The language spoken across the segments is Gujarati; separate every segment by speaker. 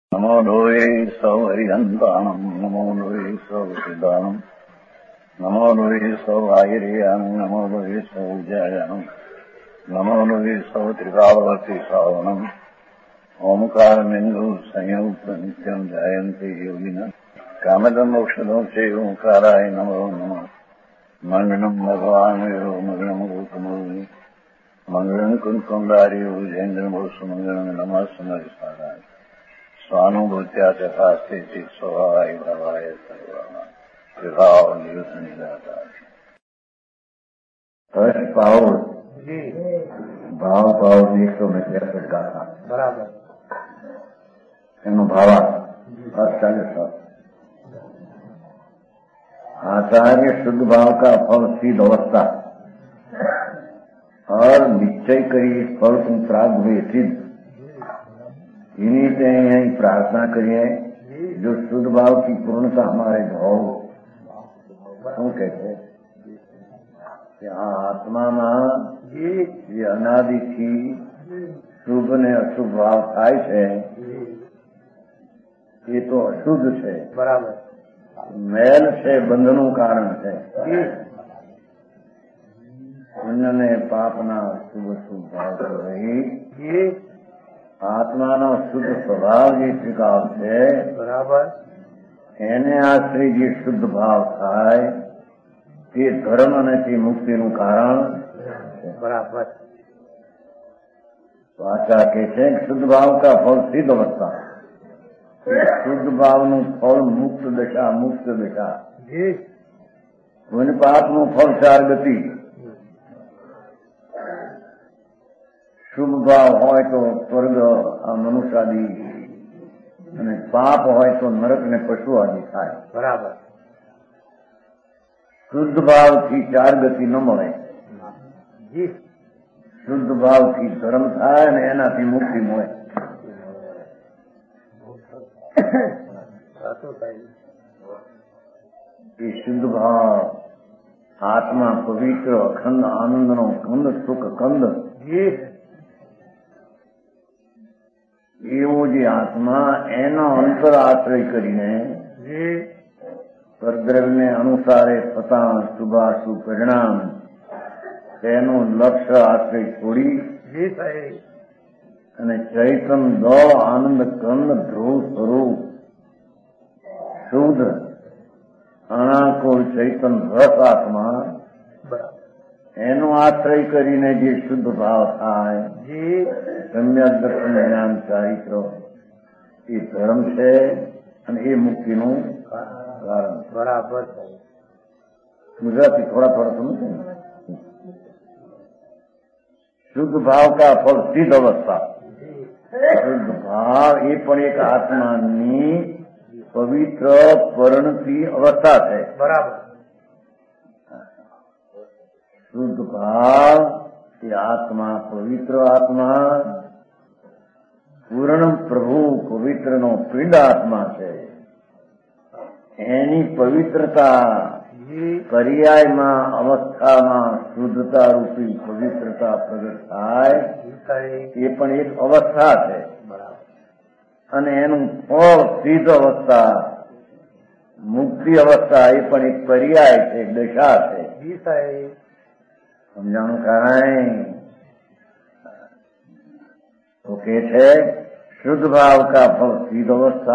Speaker 1: नमो लोये सौहरिहन्ताणम् नमो लोये सौसिदानम् नमो लोये सौभागिर्यानम् नमो लोये सौजायानम् नमो लोये सौत्रिकावती सावनम् ओंकारमिन्दु संयुक्त नित्यम् जायन्ते योगिनः कामदम् मोक्षदम् च ओंकाराय नमो नमः मङ्गलम् भगवान् यो मङ्गलम् गौतमोनि मङ्गलम् कुन्कुण्डार्यो जयेन्द्रमोसुमङ्गलम् नमः समरिसाराय स्वानुभूत्या तथास्ते स्वभावाय भवाय सर्वाणां विभाव नियुक्त निराता हर्ष पाओ भाव पाओ 163 गाथा बराबर એનો ભાવાર્થ 48 आचार्य शुद्ध भाव का फल सिद्ध अवस्था और निश्चय करिए फल तुम प्राप्त हुए सिद्ध इन्हीं से यही प्रार्थना करिए जो शुद्ध भाव की पूर्णता हमारे भाव क्यों कहते यहाँ आत्मा में ये अनादि थी शुभ ने अशुभ भाव થાય છે ये तो अशुद्ध है बराबर मैल से बंधनों कारण है पुण्य ने पापना शुभ शुभ भाव कर रही આત્માનો શુદ્ધ સ્વભાવ જે સ્વીકાર છે બરાબર એને આશ્રય જે શુદ્ધ ભાવ થાય તે ધર્મ અને તે મુક્તિનું કારણ બરાબર પાછા કે છે શુદ્ધ ભાવ કા ફળ સિદ્ધ અવસ્થા શુદ્ધ ભાવનું ફળ મુક્ત દશા મુક્ત દશા પુણ્ય પાપનું ફળ ચાર ગતિ शुभ भाव होय तो स्वर्ग मनुष्य आदि અને પાપ હોય તો નરક ને પશુ આદि થાય બરાબર શુદ્ધ ભાવથી ચાર ગતિ ન મળે શુદ્ધ ભાવથી ધર્મ થાય અને એનાથી મુક્તિ મળે એ શુદ્ધ ભાવ આત્મા પવિત્ર અખંડ આનંદનો કંદ સુખ કંદ એવો જે આત્મા એનો અંતર આશ્રય કરીને પરદ્રવ્યને અનુસારે થતા શુભાશુભ પરિણામ તેનું લક્ષ્ય આશ્રય છોડી અને ચૈતન દળ આનંદ કંદ ધ્રુવ સ્વરૂપ શુદ્ધ અણાકુળ ચૈતન રસ આત્મા એનો આશ્રય કરીને જે શુદ્ધ ભાવ થાય સમ્યક દર્શન જ્ઞાન ચારિત્ર એ ધર્મ છે અને એ મુક્તિનું કારણ બરાબર ગુજરાતી થોડા થોડા સમજે શુદ્ધ ભાવ કા ફળ સિદ્ધ અવસ્થા શુદ્ધ ભાવ એ પણ એક આત્માની પવિત્ર પરિણતિ અવસ્થા છે બરાબર શુદ્ધ ભાવ એ આત્મા પવિત્ર આત્મા પૂર્ણ પ્રભુ પવિત્રનો પિંડ આત્મા છે એની પવિત્રતા પર્યાયમાં અવસ્થામાં શુદ્ધતા રૂપી પવિત્રતા પ્રગટ થાય એ પણ એક અવસ્થા છે અને એનું ફળ સિદ્ધ અવસ્થા મુક્તિ અવસ્થા એ પણ એક પર્યાય છે દશા છે સમજાણું કારણ તો કે છે શુદ્ધ ભાવ કા ફળ સિદ્ધ અવસ્થા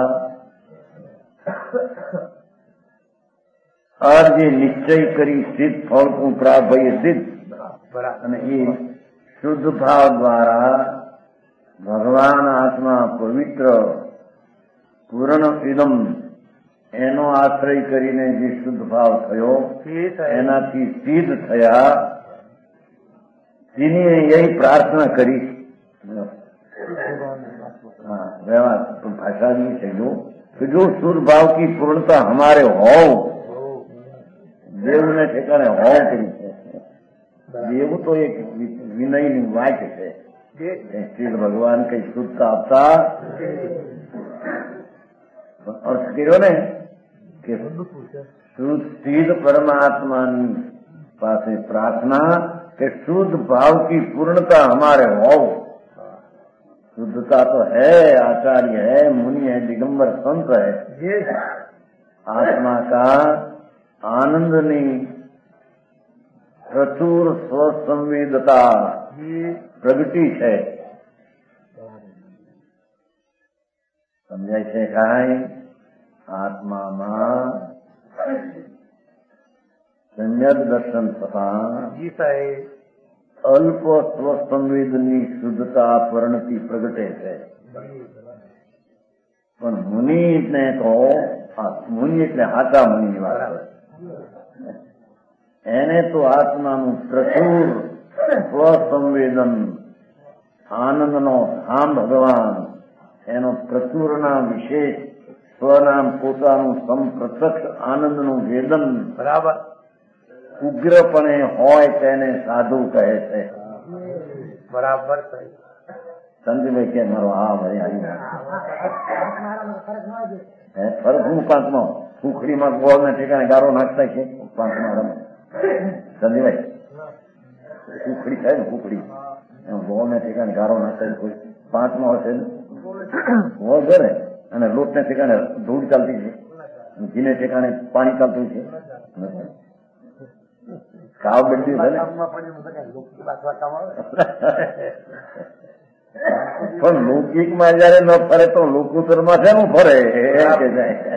Speaker 1: और ये निश्चय करी सिद्ध फल को प्राप्त भई सिद्ध અને એ શુદ્ધ ભાવ દ્વારા ભગવાન આત્મા પવિત્ર પૂર્ણ ઇદમ એનો આશ્રય કરીને જે શુદ્ધ ભાવ થયો એનાથી સિદ્ધ થયા તેની यही प्रार्थना करी भाषा नहीं है जो शुद्ध भाव की पूर्णता हमारे हो देव ने ठिकाने हो करी है देव तो एक विनय वाक्य है श्री भगवान के शुद्धता आपता अर्थ करो ने कि शुद्ध सिद्ध परमात्मा पास प्रार्थना कि शुद्ध भाव की पूर्णता हमारे हो शुद्धता तो है, आचार्य है, मुनि है, दिगंबर संत है। आत्मा का आनंदनी प्रचुर स्वसंवेदता प्रगति है। समझाय છે કાંઈ? આત્મામાં સમ્યક દર્શન થતા અલ્પ સ્વસંવેદની શુદ્ધતા પરિણતિ પ્રગટે છે. પણ મુનિ એટલે તો મુનિ એટલે હાચા મુનિની વાત છે. એને તો આત્માનું પ્રચુર સ્વસંવેદન આનંદનો ધામ ભગવાન એનો પ્રચુરના વિશેષ સ્વનામ પોતાનું સંપ્રત્યક્ષ આનંદનું વેદન બરાબર ઉગ્રપણે હોય તેને સાધુ કહે છે. બરાબર સંજયભાઈ કે મારો હા ભાઈ આવી ફરક હું પાંચમો સુખડીમાં ગોળને ઠેકાણે ગારો નાખતા છે. પાંચમા રમે સંજયભાઈ સુખડી થાય ને સુખડી ગોળને ઠેકાણે ગારો નાખતા કોઈ પાંચમો હશે ને ગોળ કરે અને લોટને ઠેકાણે ધૂળ ચાલતી છે, ઘીને ઠેકાણે પાણી ચાલતું છે. કાવ બંધી છે પણ લૌકિકમાં જયારે ન ફરે તો લોકોત્તરમાં શેનું ફરે કે જાય.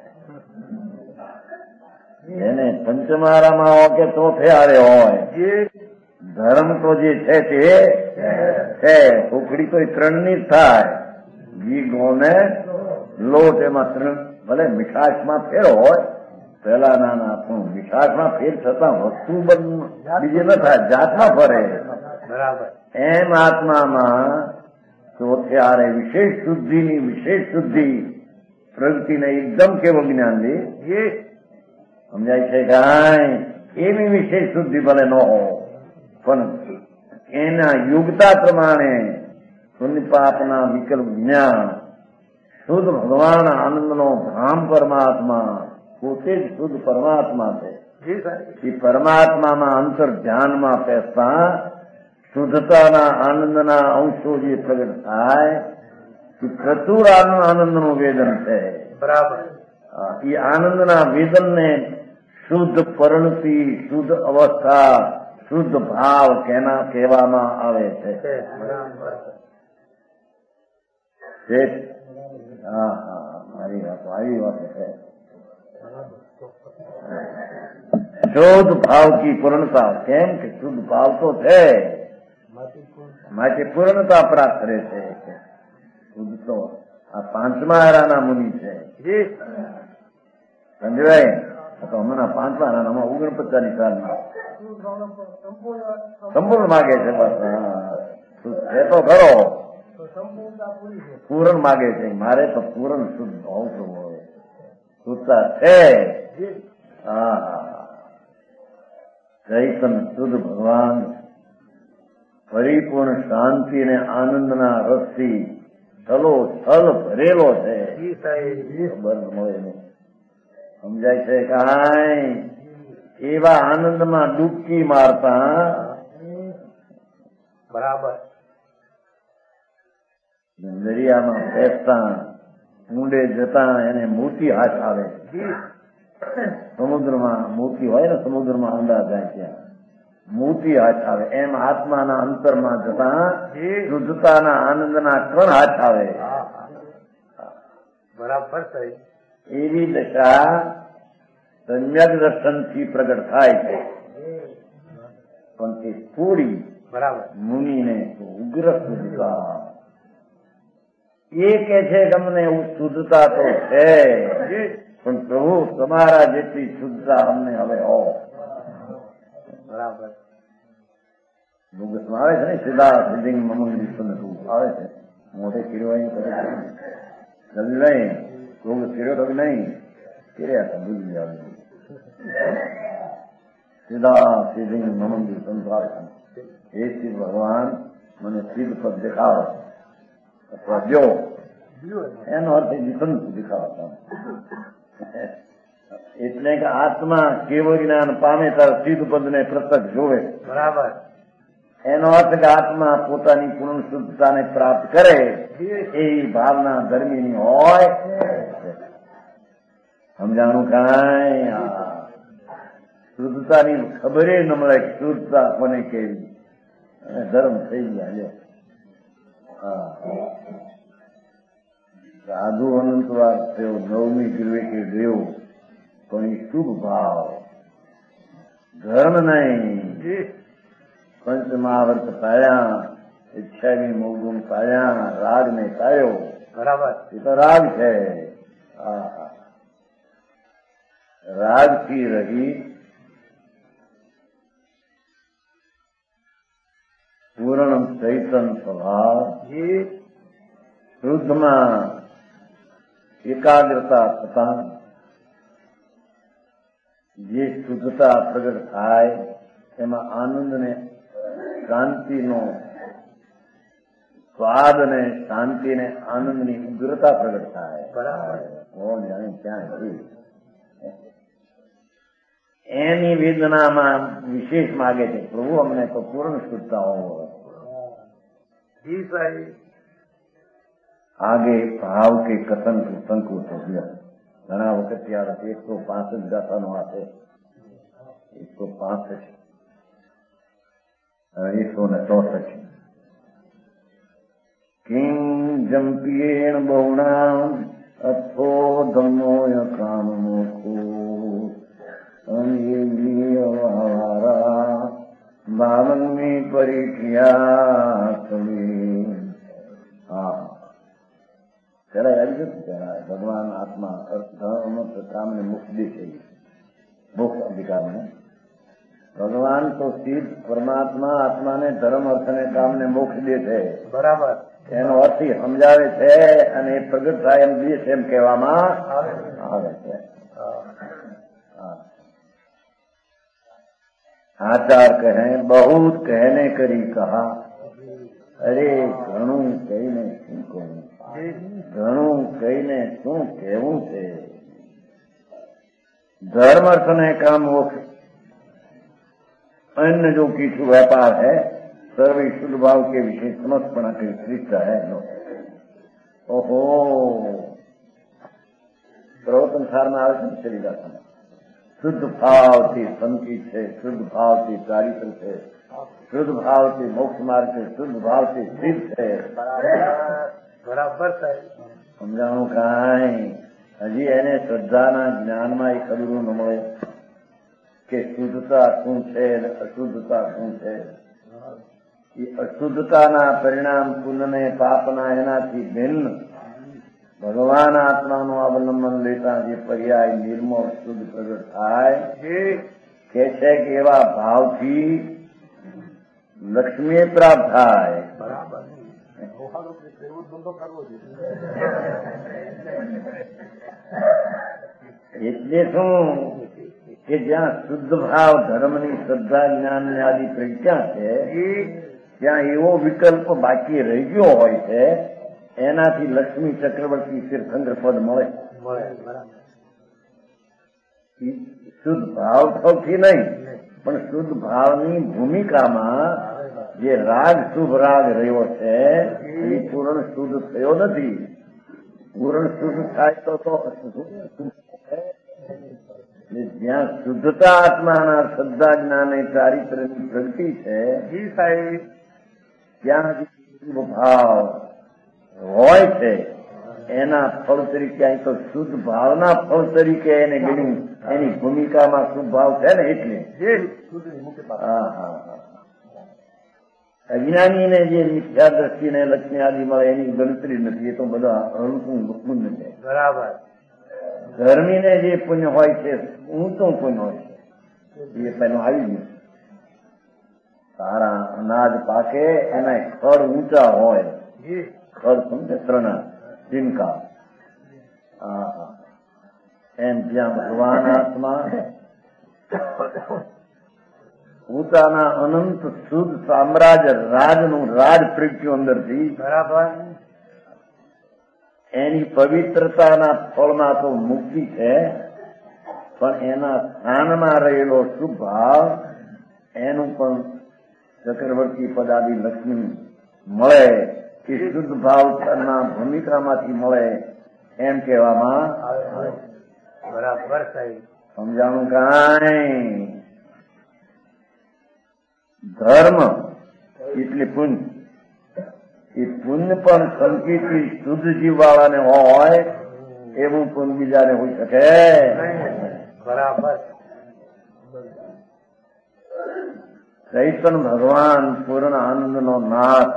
Speaker 1: એને પંચમારામાં હોય કે ચોથે હારે હોય ધર્મ તો જે છે તે છે. ઉખડી તો ત્રણની જ થાય, ઘી ગોળ ને લોટ. એમાં ત્રણ ભલે મીઠાશમાં ફેર હોય પેલા નાના પણ મીઠાશમાં ફેર છતાં વસ્તુ બીજી ન થાય, જાતમાં ફરે. બરાબર એમ આત્મામાં ચોથે હારે વિશેષ શુદ્ધિની વિશેષ શુદ્ધિ પ્રગતિને એકદમ કેવું જ્ઞાન દે સમજાય છે કાંઈ? એવી વિશેષ શુદ્ધિ ભલે ન હો પણ એના યોગ્યતા પ્રમાણે પુણ્ય પાપના વિકલ્પ જ્ઞાન શુદ્ધ ભગવાન આનંદનો ધામ પરમાત્મા પોતે જ શુદ્ધ પરમાત્મા છે. એ પરમાત્મામાં અંતર ધ્યાનમાં બેસતા શુદ્ધતાના આનંદના અંશો જે પ્રગટ થાય એ પ્રચુર આનંદનું વેદન છે. બરાબર એ આનંદના વેદનને શુદ્ધ પરિણતિ, શુદ્ધ અવસ્થા, શુદ્ધ ભાવ કેના કહેવામાં આવે છે. હા હા મારી વાત આવી વાત છે. શુદ્ધ ભાવ કી પૂર્ણતા. કેમ કે શુદ્ધ ભાવ તો છે માટે પૂર્ણતા પ્રાપ્ત કરે છે. શુદ્ધ તો આ પાંચમા હારાના મુનિ છે. સમજાય તો હમણાં પાંચમા હારાનામાં 49 સાલમાં સંપૂર્ણ માગે છે. બસ એ તો ખરો પૂરણ માગે છે. મારે તો પૂરણ શુદ્ધ ભાવ કરવો હોય, શુદ્ધતા છે. હા ચૈતન શુદ્ધ ભગવાન પરિપૂર્ણ શાંતિ અને આનંદના રસથી છલો છલ ભરેલો છે. ખબર મળે નહીં. સમજાય છે કાંઈ? એવા આનંદમાં ડૂબકી મારતા બરાબર દરિયામાં બેસતા ઊંડે જતા એને મોતી હાથ આવે. સમુદ્રમાં મોતી હોય ને, સમુદ્રમાં ઊંડા જાય ત્યાં મોતી હાથ આવે. એમ આત્માના અંતરમાં જતા શુદ્ધતાના આનંદના કણ હાથ આવે. બરાબર એવી દશા સમ્યક દર્શનથી પ્રગટ થાય છે. પણ તે થોડી બરાબર મુનિને ઉગ્ર શુદ્ધતા એ કે છે કે અમને શુદ્ધતા તો છે પણ પ્રભુ તમારા જેટલી શુદ્ધતા અમને હવે હો. બરાબર ભૂગતમાં આવે છે ને સીધા સિદ્ધિંગ મમંગી આવે છે મોઢે કિરવાઈ કરે છે. નહીં ભોગ કિર્યો તો નહીં કિર્યા હતા ભૂલી આવે સીધા સિદ્ધિંગ મમંગી સંસાર એ સ્થિત ભગવાન મને સિદ્ધ પદ દેખાડો અથવા જો એનો અર્થ નિસંત દેખાડો. એટલે કે આત્મા કેવળ જ્ઞાન પામે ત્યારે સિદ્ધ પદ ને પ્રત્યક્ષ જોવે. બરાબર એનો અર્થ કે આત્મા પોતાની પૂર્ણ શુદ્ધતાને પ્રાપ્ત કરે એવી ભાવના ધર્મીની હોય. સમજાણું કાંઈ? શુદ્ધતાની ખબરે ન મળે શુદ્ધતા કોને કેવી, ધર્મ થઈ ગયા. સાધુ અનંતવાર થયો, 9મી ગિરવેકે ગયો, પણ એ શુભ ભાવ ધર્મ નહીં. પંચમહાવર્ત પાળ્યા, 26મી મોગુણ પાળ્યા, રાગ ને પાળ્યો. બરાબર, એ તો રાગ છે. રાગથી રહી પૂર્ણ ચૈતન સ્વભાવ, શુદ્ધમાં એકાગ્રતા થતા જે શુદ્ધતા પ્રગટ થાય એમાં આનંદ ને શાંતિનો સ્વાદ ને શાંતિ ને આનંદની ઉગ્રતા પ્રગટ થાય. બરાબર, કોણ જાણે ક્યાં એની વેદનામાં વિશેષ માગે છે, પ્રભુ અમને તો પૂર્ણ શુદ્ધતા હોવો. आगे भाव के कथन को संकोच हो गया. घना वक्त याद 165 गाथानो आते, 165 164. किं जम्पियेण बहुणाम् अथो धम्मोय काममोखो अनियवारा भावन में परिकिया कवि. भगवान आत्मा अर्थ धर्म काम ने मुक्त दे चाहिए, मुक्त अधिकार में. भगवान तो सीध परमात्मा आत्मा ने धर्म अर्थ ने काम ने मोक्ष दे છે. બરાબર, એનો અર્થ સમજાવે છે અને પ્રગટ થાય એમ દે છે એમ કહેવામાં આવે છે. આચાર કહે बहुत कहने करी कहा, अरे ઘણું કહીને શું કહું, ઘણું કહીને શું કહેવું છે. धर्म अर्थ ने काम मोक्ष अन्य जो किछु व्यापार है सर्व शुद्ध भाव के विषय समर्पण के श्रेष्ठ है. ओहो, प्रवचन सार में આવે છે ચલી જાતા. શુદ્ધ ભાવથી સંકિત છે, શુદ્ધ ભાવથી ચારિત્ર છે, શુદ્ધ ભાવથી મોક્ષ માર્ગ છે, શુદ્ધ ભાવથી સિદ્ધ છે. બરાબર સાહેબ, સમજાણું કાંઈ? હજી એને શ્રદ્ધાના જ્ઞાનમાં એ ખબરું ન મળે કે શુદ્ધતા શું છે અને અશુદ્ધતા શું છે. એ અશુદ્ધતાના પરિણામ પુણ્યને પાપના એનાથી ભિન્ન ભગવાન આત્માનું અવલંબન લેતા જે પર્યાય નિર્મળ શુદ્ધ પ્રગટ થાય કે છે કે એવા ભાવથી લક્ષ્મી પ્રાપ્ત થાય. બરાબર, એટલે શું કે જ્યાં શુદ્ધ ભાવ ધર્મની શ્રદ્ધા જ્ઞાન આદિ પ્રજ્ઞા છે ત્યાં એવો વિકલ્પ બાકી રહી ગયો હોય છે, એનાથી લક્ષ્મી ચક્રવર્તી શિરખંડ પદ મળે. શુદ્ધ ભાવ સૌથી નહીં, પણ શુદ્ધ ભાવની ભૂમિકામાં જે રાગ શુભ રાગ રહ્યો છે એ પૂર્ણ શુદ્ધ થયો નથી. પૂર્ણ શુદ્ધ થાય તો જ્યાં શુદ્ધતા આત્માના શ્રદ્ધા જ્ઞાન ચારિત્રની પ્રગતિ છે ત્યાં શુભ ભાવ હોય છે. એના ફળ તરીકે અહીં તો શુદ્ધ ભાવના ફળ તરીકે એને ગણ્યું. એની ભૂમિકામાં શુભ ભાવ છે ને એટલે. અજ્ઞાનીને જે મિથ્યા દ્રષ્ટિને લક્ષ્મી આદિ મળે એની ગણતરી નથી, એ તો બધા હલકું પુણ્ય છે. બરાબર, ધર્મીને જે પુણ્ય હોય છે ઊંચું પુણ્ય હોય છે, એ પેલું આવી ગયું. સારા અનાજ પાકે એના ખડ ઊંચા હોય, ખડ સમજે ત્રણા ટીમકા. એમ જ્યાં ભગવાન આત્મા પોતાના અનંત શુદ્ધ સામ્રાજ્ય રાજનું રાજ પ્રગટ્યું અંદરથી. બરાબર, એની પવિત્રતાના ફળમાં તો મુક્તિ છે, પણ એના સ્થાનમાં રહેલો શુભ ભાવ એનું પણ ચક્રવર્તી પદાદી લક્ષ્મી મળે એ શુદ્ધ ભાવના ભૂમિકામાંથી મળે એમ કહેવામાં આવે.
Speaker 2: બરાબર સાહેબ.
Speaker 1: સમજાણું કાંઈ? ધર્મ એટલે પુણ્ય. એ પુણ્ય પણ સંકેતી શુદ્ધ જીવ વાળાને હોય એવું પુણ્ય બીજાને હોઈ શકે.
Speaker 2: બરાબર.
Speaker 1: ચૈતન્ય ભગવાન પૂર્ણ આનંદનો નાથ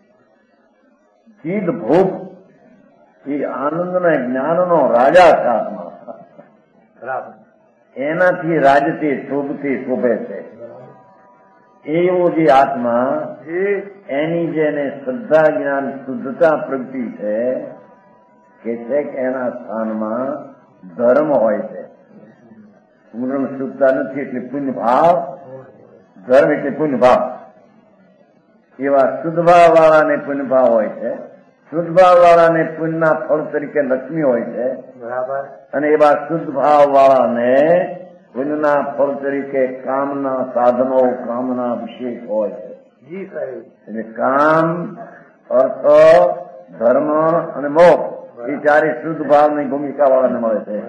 Speaker 1: ચિદ ભૂપ એ આનંદના જ્ઞાનનો રાજા છે આત્મા.
Speaker 2: બરાબર.
Speaker 1: એનાથી રાજતે શોભથી શોભે છે. એવો જે આત્મા એની જેને શ્રદ્ધા જ્ઞાન શુદ્ધતા પ્રગતિ છે કે એના સ્થાનમાં ધર્મ હોય છે. પૂર્ણ શુદ્ધતા નથી એટલે પુણ્ય ભાવ, ધર્મ એટલે પુણ્ય ભાવ. એવા શુદ્ધ ભાવ વાળાને પુણ્ય ભાવ હોય છે. શુદ્ધ ભાવ વાળાને પુણ્યના ફળ તરીકે લક્ષ્મી હોય છે.
Speaker 2: બરાબર.
Speaker 1: અને એવા શુદ્ધ ભાવ વાળાને પુણ્યના ફળ તરીકે કામના સાધનો, કામના વિશેષ હોય છે.
Speaker 2: જી સાહેબ.
Speaker 1: એટલે કામ, અર્થ, ધર્મ અને મોક્ષ એ ચારે શુદ્ધ ભાવની ભૂમિકા વાળાને મળે છે.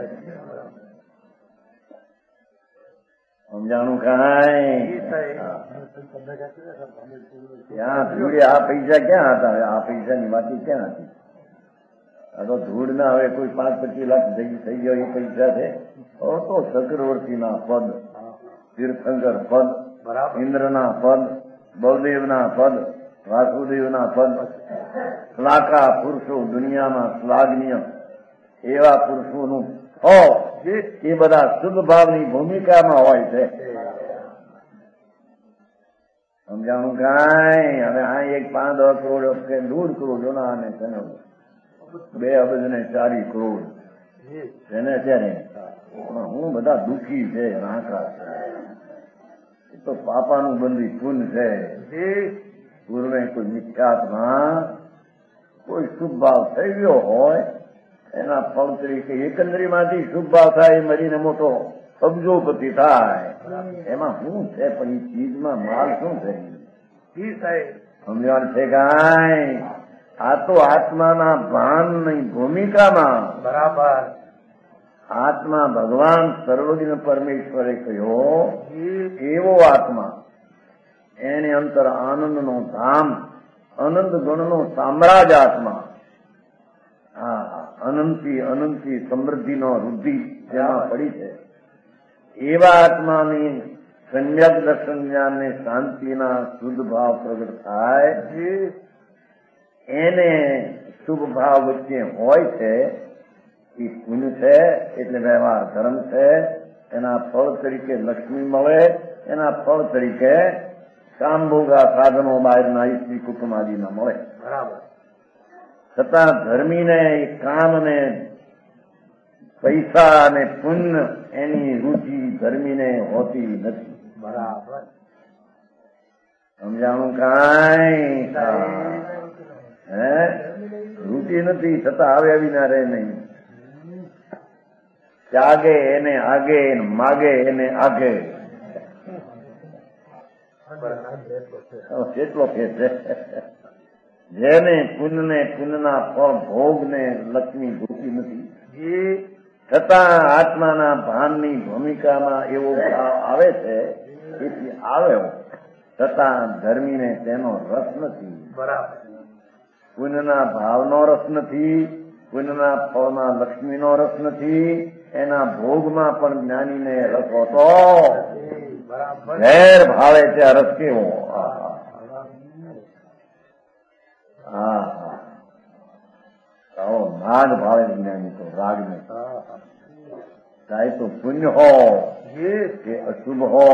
Speaker 1: સમજાણું કાંઈ? ત્યાં ધૂળે આ પૈસા ક્યાં હતા? આ પૈસાની વાત ક્યાં હતી? આ તો ધૂળ ના હવે કોઈ 5-25 લાખ થઈ ગયો એ પૈસા છે. તો ચક્રવર્તીના પદ, તીર્થંકર પદ, ઇન્દ્રના પદ, બળદેવના પદ, વાસુદેવના પદ, લાખા પુરુષો દુનિયામાં શ્લાઘનીય એવા પુરુષોનું એ બધા શુદ્ધ ભાવની ભૂમિકામાં હોય છે. સમજાણું કાંઈ? હવે આ એક 5-10 કરોડ કે 1.5 કરોડ જોના અને 2 અબજ ને 4 કરોડ એને અત્યારે હું બધા દુઃખી છે, રાંકા છે. એ તો પાપાનું બંધી પૂન છે. પૂર્વે કોઈ મિથ્યાત્મા કોઈ શુભ ભાવ થઈ ગયો હોય એના ફળ તરીકે એકંદરીમાંથી શુભ ભાવ થાય, મરીને મોટો અબજોપતિ થાય. એમાં શું છે? પણ એ ચીજમાં માલ શું છે? સમજણ છે કાંઈ? આ તો આત્માના ભાનની ભૂમિકામાં
Speaker 2: બરાબર.
Speaker 1: આત્મા ભગવાન સર્વજ્ઞ પરમેશ્વરે કહ્યો એવો આત્મા એને અંતર આનંદનો ધામ, અનંત ગુણનો સામ્રાજ્ય આત્મા. અનંતી સમૃદ્ધિનો વૃદ્ધિ જેમાં પડી છે એવા આત્માની સમ્યક દર્શન જ્ઞાનને શાંતિના શુદ્ધ ભાવ પ્રગટ થાય એને શુભ ભાવ વચ્ચે હોય છે. એ પુણ્ય છે એટલે વ્યવહાર ધર્મ છે. એના ફળ તરીકે લક્ષ્મી મળે, એના ફળ તરીકે કામભોગા સાધનો બહારના સ્ત્રી કુટુંબ આદિના મળે.
Speaker 2: બરાબર.
Speaker 1: છતાં ધર્મીને કામ ને પૈસા અને પુણ્ય એની રુચિ ધર્મીને હોતી નથી.
Speaker 2: બરાબર.
Speaker 1: સમજાણું કાંઈ? હે રુચિ નથી, છતાં આવે વિના રહે નહીં. ત્યાગે એને આગે, માગે એને આગે. કેટલો ફેર છે? જેને પુણ્યના ફળ ભોગને લક્ષ્મી ભૂતી નથી, છતાં આત્માના ભાનની ભૂમિકામાં એવો ભાવ આવે છે. એથી આવે છતાં ધર્મીને તેનો રસ નથી.
Speaker 2: બરાબર.
Speaker 1: પુણ્યના ભાવનો રસ નથી, પુણ્યના ફળમાં લક્ષ્મીનો રસ નથી. એના ભોગમાં પણ જ્ઞાનીને રસ હોતો ઘેર ભાવે છે. રસ કેવો! નાગ ભાવે જ્ઞાની તો રાગ નહીં. ચાહે તો પુણ્ય હો કે અશુભ હો.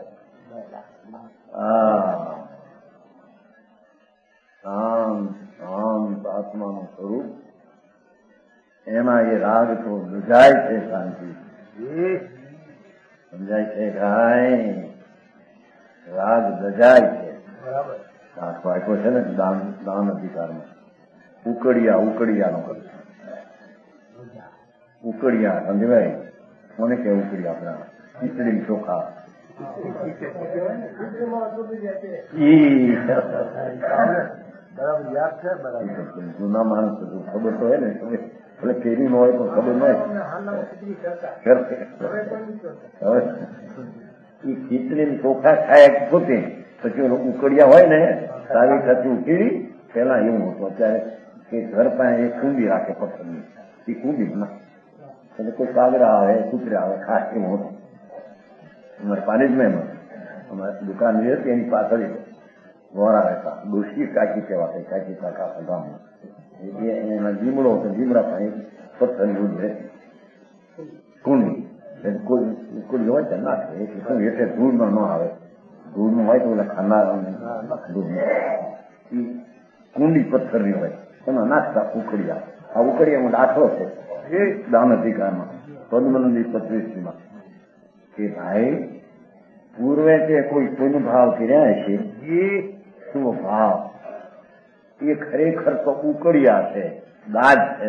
Speaker 1: શાંત આત્માનું સ્વરૂપ એમાં એ રાગ તો દુજાય છે. શાંતિ સમજાય છે કાંઈ? રાગ દજાય છે. દાખલો આપ્યો છે ને દાન અધિકારમાં ઉકળિયાનો કરશે. ઉકળિયા સમજવાય કોને કે ઉકળિયા? આપણા ખીચડી ચોખા
Speaker 2: બરાબર યાદ છે. બરાબર
Speaker 1: જૂના માણસ ખબર તો હોય ને, એટલે કેરી ન હોય તો ખબર ન હોય. એ ખીચડી ચોખા ખાય પોતે, પછી ઉકળિયા હોય ને સારી થતી ઉકેળી. પેલા એવું હતું, અત્યારે કે ઘર પાસે એક કુંડી રાખે પથ્થરની, એ કુંડી ના એટલે કોઈ કાગડા આવે કૂતરા આવે ખાસ એવું હતું. અમારે પાણીજમાં અમારી દુકાન જે હતી એની પાછળ વોરા રહેતા, ડોશી કાકી કહેવાતા, કાકી કાકા ગામમાં. એના જીમડો હતો, જીમડા પાસે પથ્થરની કુંડી રહેતી કુંડી. કોઈ હોય તો નાખે એટલે હેઠે ધૂળમાં ન આવે, ધૂળમાં હોય તો ઓલા ખાનાર કુંડી પથ્થરની હોય એમાં નાખતા ઉકળિયા. આ ઉકળિયામાં દાખલો છે એ દાન અધિકારમાં પદ્મનદી 25માં કે ભાઈ પૂર્વે તે કોઈનો ભાવ કર્યા છે એ શું ભાવ, એ ખરેખર તો ઉકળિયા છે, દાજ છે.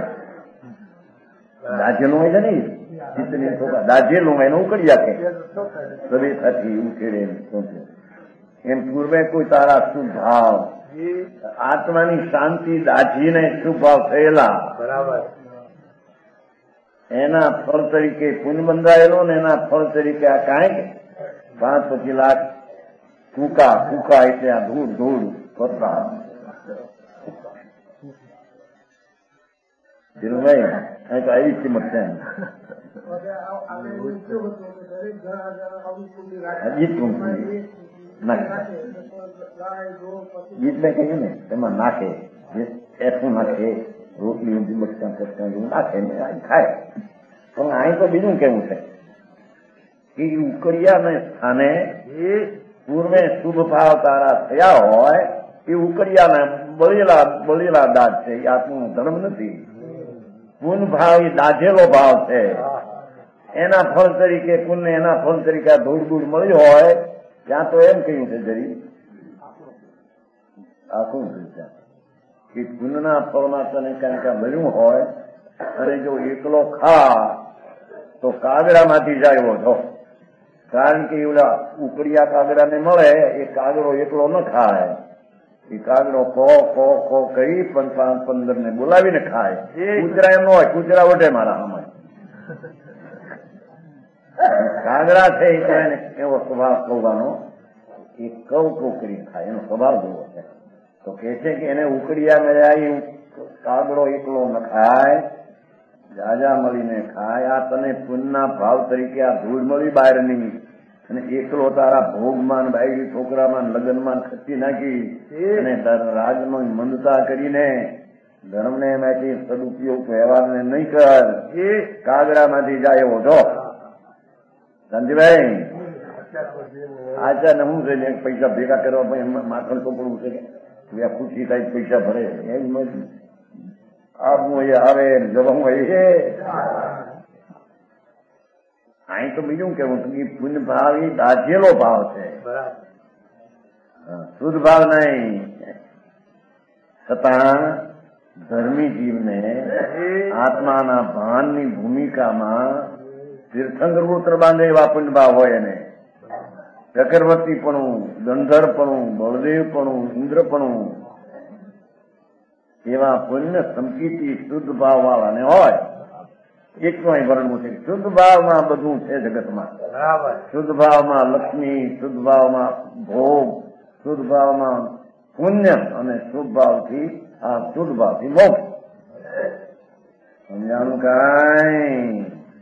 Speaker 1: દાજેલો હોય છે ને દાજેલો એનો ઉકળિયા છે. સવેથાથી ઉકેડે એમ પૂર્વે કોઈ તારા શું ભાવ, આત્માની શાંતિ દાજીને શું ભાવ થયેલા,
Speaker 2: બરાબર
Speaker 1: એના ફળ તરીકે પુણ્ય બંધાયેલો ને એના ફળ તરીકે આ કાંઈક 5-25 લાખ ફૂકા એટલે આ ધૂળ કરતા. ધીરુભાઈ અહીં તો આવી કિંમત છે. ગીત મેં કહ્યું ને એમાં નાખે, એઠું નાખે, રોટલી ઊંધી બચકા નાખે ખાય. પણ અહીં તો બીજું કેવું છે કે ઉકળિયા ને સ્થાને પૂર્વે શુભ ભાવ તારા થયા હોય એ ઉકળિયા ને બળેલા દાજ છે. એ આત્માનો ધર્મ નથી. પુણ્ય ભાવ એ દાજેલો ભાવ છે. એના ફળ તરીકે પુણ્ય, એના ફળ તરીકે આ ધૂળ મળ્યું હોય ત્યાં તો એમ કહ્યું છે જરી આ શું છે કે પુણ્યના ફળમાં તને કાંઈક મળ્યું હોય અને જો એકલો ખા તો કાગડામાંથી જાય છો. કારણ કે એવડા ઉકળિયા કાગડાને મળે એ કાગડો એકલો ન ખાય. એ કાગડો કો કહી 15 ને બોલાવીને ખાય. કૂતરા એમ ન હોય, કૂતરા વટે મારા આમાં કાગડા છે એ તો એને એવો સ્વભાવ કહેવાનો એ કવ કરીને ખાય, એનો સ્વભાવ જેવો છે. તો કે છે કે એને ઉકળિયા મળ્યા કાગડો એકલો ન ખાય, જાજા મળીને ખાય. આ તને પુણ્યના ભાવ તરીકે આ ધૂળ મળી બહારની અને એકલો તારા ભોગમાં, બાયડી છોકરામાં, લગ્નમાં ખર્ચી નાખી અને રાજનો મંદતા કરીને ધર્મને એમાંથી સદુપયોગ વ્યવહારને નહીં કર. એ કાગડામાંથી જાય એવો જો સંજીભાઈ આચાર હું છે પૈસા ભેગા કરવા માખણ ચોપડવું છે ખુશી થાય પૈસા ભરે એમ આવું આવે જવું હોય. અહીં તો બીજું કેવું કે પુણ્ય ભાવ એ દાજેલો ભાવ છે, શુદ્ધ ભાવ નહીં. છતાં ધર્મી જીવને આત્માના ભાનની ભૂમિકામાં તીર્થંકર ગોત્ર બાંધે એવા પુણ્ય ભાવ હોય એને ચક્રવર્તીપણું, ગંધર્વપણું, બળદેવપણું, ઇન્દ્રપણું એવા પુણ્ય સંકિતિ શુદ્ધ ભાવ વાળાને હોય. એકમાં વર્ણવું છે શુદ્ધ ભાવમાં બધું છે જગતમાં. શુદ્ધ ભાવમાં લક્ષ્મી, શુદ્ધ ભાવમાં ભોગ, શુદ્ધ ભાવમાં પુણ્ય અને શુદ્ધ ભાવથી મોક્ષ. સમજાણું કાંઈ?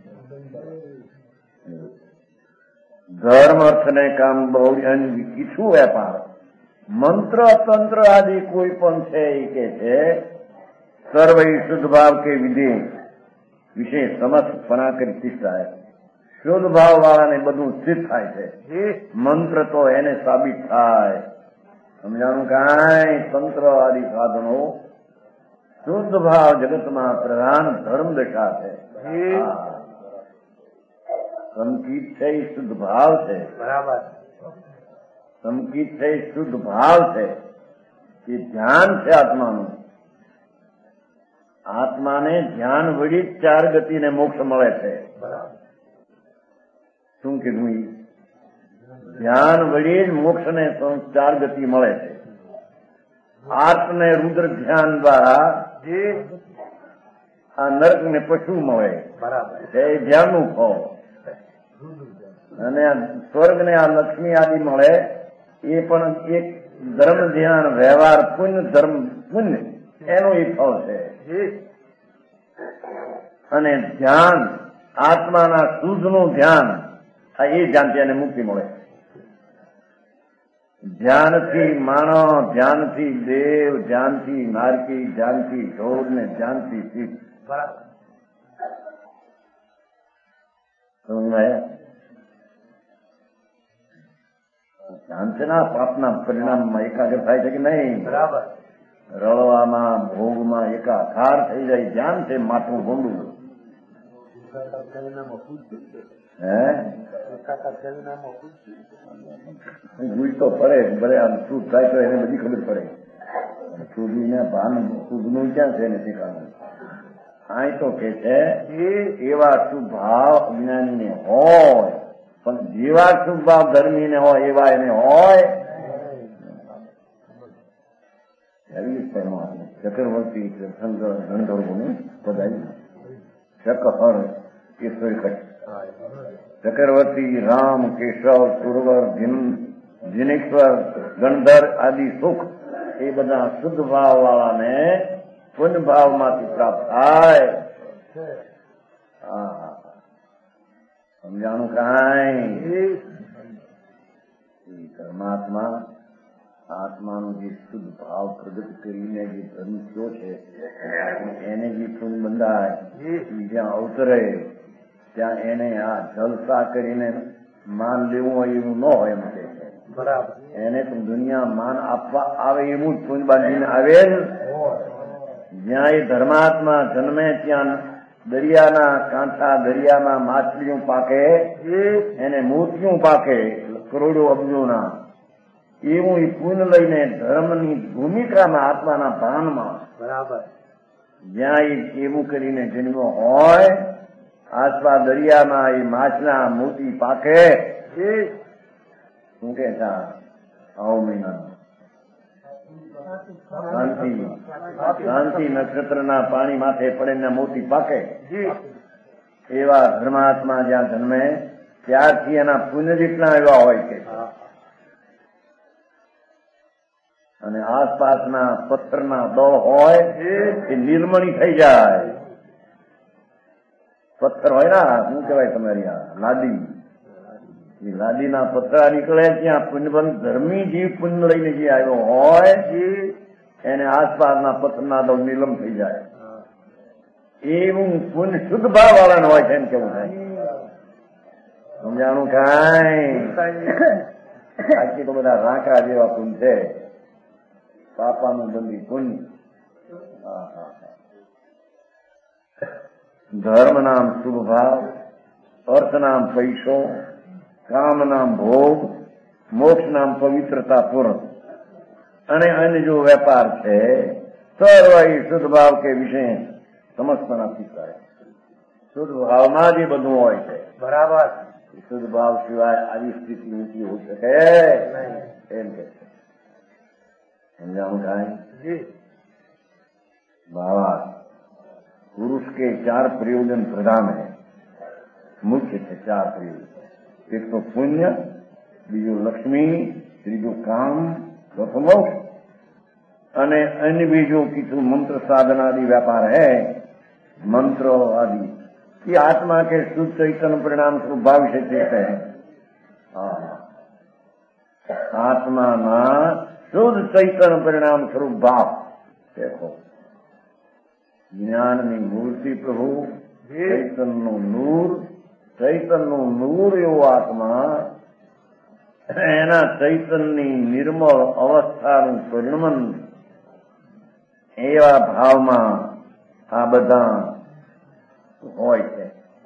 Speaker 1: ધર્મ અર્થ ને કામ બહુ ઈચ્છું વેપાર મંત્ર તંત્ર આદિ કોઈ પણ છે એ કે છે સર્વ શુદ્ધ ભાવ કે વિધિ વિશે સમસ્તપણા કરી શિક્ષાય. શુદ્ધ ભાવ વાળાને બધું સિદ્ધ થાય છે. મંત્ર તો એને સાબિત થાય. સમજાણું કાંઈ? તંત્ર આદિ સાધનો શુદ્ધ ભાવ જગતમાં પ્રધાન ધર્મ દશા છે. સંકિત છે એ શુદ્ધ ભાવ છે. બરાબર. સંકિત છે એ શુદ્ધ ભાવ છે. એ ધ્યાન છે આત્માનું. આત્માને ધ્યાન વળી 4 ગતિને મોક્ષ મળે છે. શું કીધું? ધ્યાન વળી જ મોક્ષને ચાર ગતિ મળે છે. આત્મને રુદ્ર ધ્યાન દ્વારા આ નરક ને પશુ મળે,
Speaker 2: બરાબર,
Speaker 1: એ ધ્યાનનું ફળ. અને સ્વર્ગ ને આ લક્ષ્મી આદિ મળે એ પણ એક ધર્મ ધ્યાન વ્યવહાર પુણ્ય ધર્મ પુણ્ય એનું એ ફળ છે. અને ધ્યાન આત્માના શુદ્ધનું ધ્યાન, આ એ ધ્યાનથી એને મુક્તિ મળે. ધ્યાનથી માણસ, ધ્યાનથી દેવ, ધ્યાનથી નારકી, ધ્યાનથી ઢોર ને ધ્યાનથી શીખ.
Speaker 2: બરાબર,
Speaker 1: ધ્યાન છે ના પાપના પરિણામમાં એકાગ્ર થાય છે કે નહીં?
Speaker 2: બરાબર,
Speaker 1: રળવામાં ભોગમાં એકાકાર થઈ જાય. ધ્યાન છે માથું ભૂંડું. ભૂલ તો પડે, ભલે આમ શુદ્ધ થાય તો એને બધી ખબર પડે. શુદ્ધિને ભાન શુદ્ધનું ક્યાં છે એને શીખવાનું. આ તો કે છે એવા શુભ ભાવ અજ્ઞાનીને હોય, પણ જેવા શુભ ભાવ ધર્મીને હોય એવા એને હોય. ચક્રવર્તી ગણધર્વોનું બધાય શકહર કેશરી ચક્રવર્તી રામ, કેશવ, સુરવર, જીનેશ્વર, ગણધર આદિ સુખ એ બધા શુદ્ધ ભાવ વાળાને પુણ્ય ભાવમાંથી પ્રાપ્ત થાય. સમજાણું કાંઈ? પરમાત્મા આત્માનો જે શુદ્ધ ભાવ પ્રગટ કરીને જે ધર્મ થયો છે એને જે પુણ્ય બંધાય જ્યાં અવતરે ત્યાં એને આ જલસા કરીને માન લેવું હોય એવું ન હોય એમ કે છે.
Speaker 2: બરાબર,
Speaker 1: એને તો દુનિયા માન આપવા આવે એવું જ પુણ્ય બાંધીને આવેલ. જ્યાં એ ધર્માત્મા જન્મે ત્યાં દરિયાના કાંઠા, દરિયામાં માછલીઓ પાકે, એને મોતિયું પાકે કરોડો અબજોના. એવું એ પુણ્ય લઈને ધર્મની ભૂમિકામાં આત્માના ભાનમાં
Speaker 2: બરાબર,
Speaker 1: જ્યાં એ એવું કરીને જન્મ હોય, આસપાસ દરિયામાં એ માછલા મોતી પાકે. શું કે છે? આવો મહિના શાંતિ નક્ષત્રના પાણી માથે પડે મોતી પાકે. એવા ધર્માત્મા જ્યાં જન્મે ત્યારથી એના પુણ્ય જેટલા એવા હોય છે. અને આસપાસના પથ્થરના દળ હોય એ નિર્મળી થઈ જાય. પથ્થર હોય ના, શું કહેવાય તમારી આ લાદી, એ લાદીના પથરા નીકળે ત્યાં પુણ્યબંધ ધર્મી જીવ પુણ્ય લઈને જે આવ્યો હોય એને આસપાસના પથ્થરના દળ નિલમ થઈ જાય. એવું પુણ્ય શુદ્ધ ભાવ વાળાને હોય છે એમ કેવું થાય. સમજાણું કાંઈ? બાકી તો બધા રાંકા જેવા પુણ્ય છે. પાપાનું બંધી પુણ્ય. ધર્મ નામ શુભ ભાવ, અર્થ નામ પૈસો, કામ નામ ભોગ, મોક્ષ નામ પવિત્રતા પૂર્ણ. અને અન્ય જો વેપાર છે સર્વ એ શુદ્ધ ભાવ કે વિશે સમજતા નથી કરે. શુદ્ધ ભાવમાં જ બધું હોય છે.
Speaker 2: બરાબર,
Speaker 1: શુદ્ધ ભાવ સિવાય આવી સ્થિતિ ઊંચી હોઈ શકે એમ કે છે. समझाऊं काहे? बाबा पुरुष के 4 प्रयोजन प्रधान है, मुख्य है 4 प्रयोजन. एक तो पुण्य, बीजो लक्ष्मी, त्रीजो काम, चौथो मोक्ष. અને अन्य बीजो किछु मंत्र साधना आदि व्यापार है, मंत्रो आदि ये आत्मा के शुद्ध चैतन्य परिणाम स्वरूप भाव से देते हैं. आत्मा ना शुद्ध चैतन्य परिणाम स्वरूप भाव देखो. જ્ઞાનની મૂર્તિ પ્રભુ, ચૈતન્યનું નૂર એવો આત્મા, એના ચૈતન્યની નિર્મળ અવસ્થાનું પરિણમન એવા ભાવમાં આ બધા હોય છે.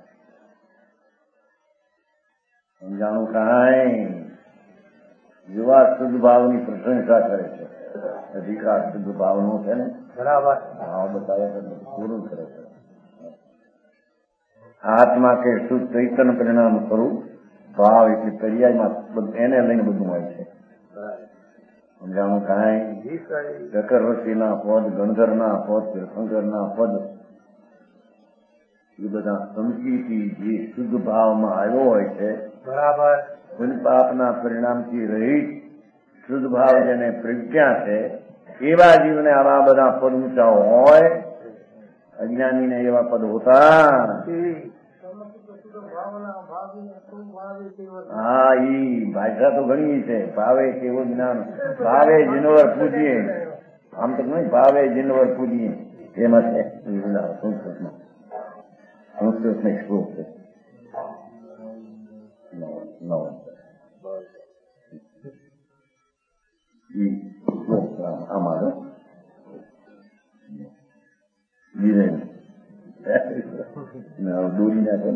Speaker 1: સમજાણું કાંઈ? યુવા શુદ્ધ ભાવની પ્રશંસા કરે છે. અધિકાર શુદ્ધ ભાવનો છે ને,
Speaker 2: બરાબર,
Speaker 1: ભાવ બતાવે છે પૂરું કરે છે. આત્મા કે શુદ્ધ ચૈતન્ય પરિણામ સ્વરૂપ ભાવ એટલે પર્યાયમાં એને લઈને બધું હોય છે. સમજાણું કાંઈ? ચક્રવર્તીના પદ, ગણધરના પદ, તીર્થંકરના પદ એ બધા સમજીથી જે શુદ્ધ ભાવમાં આવ્યો હોય છે. બરાબર. પુન પાપના પરિણામથી રહિત શુદ્ધ ભાવ જેને પ્રજ્ઞા છે એવા જીવને આવા બધા પદ ઊંચા હોય. અજ્ઞાનીને એવા પદ હોતા. હા, ઈ ભાષા તો ઘણી છે. ભાવે કેવું જ્ઞાન, ભાવે જીનવર પૂજીએ. આમ તો નહીં, ભાવે જીનવર પૂજીએ એમાં છે. સંસ્કૃતમાં શ્લોક છે. આમાં દોરી નાખે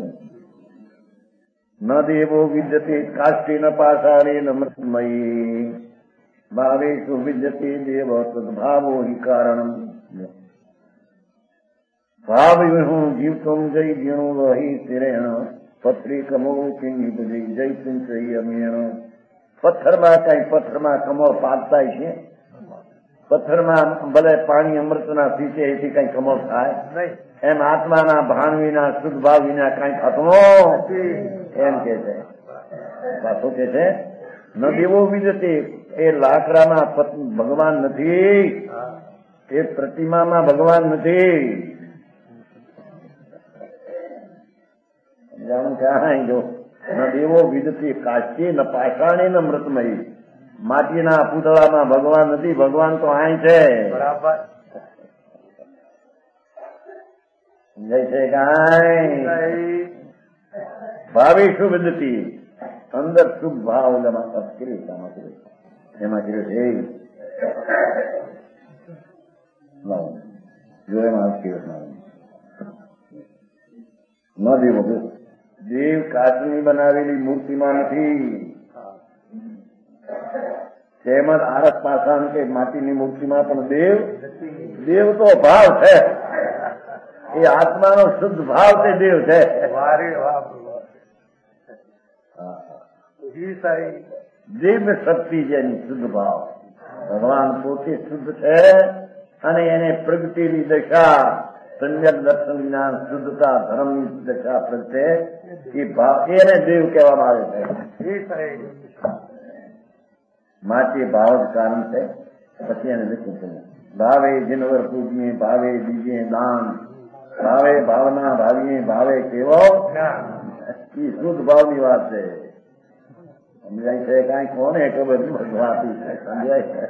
Speaker 1: ન દેવો વિદ્યતે કાષ્ટે ન પાષાણે ન મૃતમયી ભાવેષુ વિદ્યતે દેવ તદ્ભાવો હિ કારણમ ભાવ હું જીવતમ જય જીણો વહી શિરેણ પત્રી કમો કિંગી જય જય સિંચય અમેણ. પથ્થરમાં કઈ પથ્થરમાં કમળ પાકતા છે. પથ્થરમાં ભલે પાણી અમૃતના સિંચે એથી કઈ કમળ થાય નહીં. એમ આત્માના ભાન વિના શુદ્ધ ભાવ વિના કઈ થતો એમ કે છે. શું કે છે? ન દેવો વિદતે એ લાકડામાં ભગવાન નથી, એ પ્રતિમામાં ભગવાન નથી. જો ન દેવો વિદતે કાષ્ટે ન પાષાણે ન મૃતમયી. માટીના પૂતળામાં ભગવાન નથી, ભગવાન તો અહીં છે. બરાબર. જય છે કાંઈ ભાવેષુ વિદતિ અંદર શુભ ભાવ એમાં કર્યું છે. જો એમાં ન દેવો દેવ કાચની બનાવેલી મૂર્તિમાં નથી. તેમજ આરસ પાષાણ કે માટીની મૂર્તિમાં પણ દેવ તો ભાવ છે. એ આત્માનો શુદ્ધ ભાવ તે દેવ છે. દિવ્ય શક્તિ જેની શુદ્ધ ભાવ ભગવાન પોતે શુદ્ધ છે અને એને પ્રગતિની દશા સમ્યક દર્શન જ્ઞાન શુદ્ધતા ધર્મની દશા પ્રત્યે એ ભાવ એને દેવ કહેવામાં આવે છે. માટે ભાવ જ કારણ છે. પછી એને લખ્યું છે ભાવે જીનવર પૂજીએ ભાવે દીજીએ દાન ભાવે ભાવના ભાવીએ ભાવે કેવો એ શુદ્ધ ભાવની વાત છે. સમજાય છે કઈ કોને ખબર ભગવાતી છે? સમજાય છે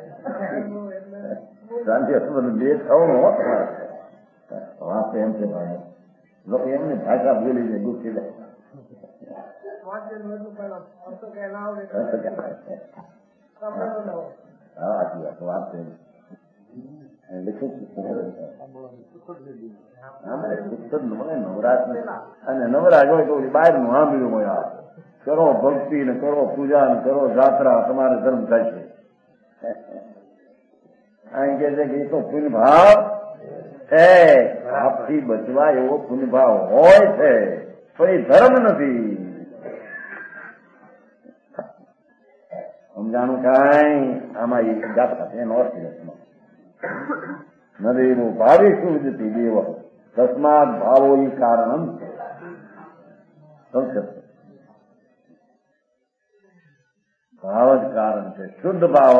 Speaker 1: સાંજે બે થવાનું વાત એમ છે. ભાઈ લોકો એમની ભાષા બોલી છે ગુસ્સી લે. વાત છે અને નવરાજ હોય તો બહાર નું સાંભળ્યું હોય. કરો ભક્તિ ને કરો પૂજા ને કરો જાત્રા, તમારે ધર્મ થશે. અહીં કે છે કે એ તો પુણ્ય ભાવ છે. પાપથી બચવા એવો પુણ્ય ભાવ હોય છે પણ એ ધર્મ નથી. સમજાણું કઈ? આમાં એક જાતરા છે એનો અર્થ ન દેવો ભાવેષુ વિદતિ દેવ તસ્માત ભાવો ઈ કારણમ. ભાવ જ કારણ છે. શુદ્ધ ભાવ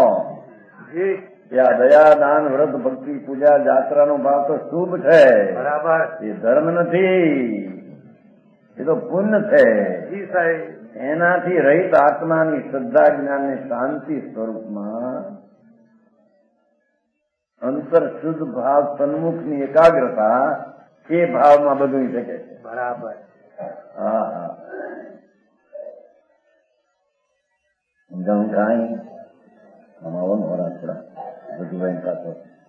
Speaker 1: દયા દાન વ્રત ભક્તિ પૂજા જાત્રાનો ભાવ તો શુભ છે. બરાબર. એ ધર્મ નથી, એ તો પુણ્ય છે. એનાથી રહિત આત્માની શ્રદ્ધા જ્ઞાન ને શાંતિ સ્વરૂપમાં અંતર શુદ્ધ ભાવ સન્મુખની એકાગ્રતા એ ભાવમાં બધું શકે છે. બરાબર. હા હા. સમજાવું કાંઈ? આમાં હોરા થોડા બધું ભાઈ પાછો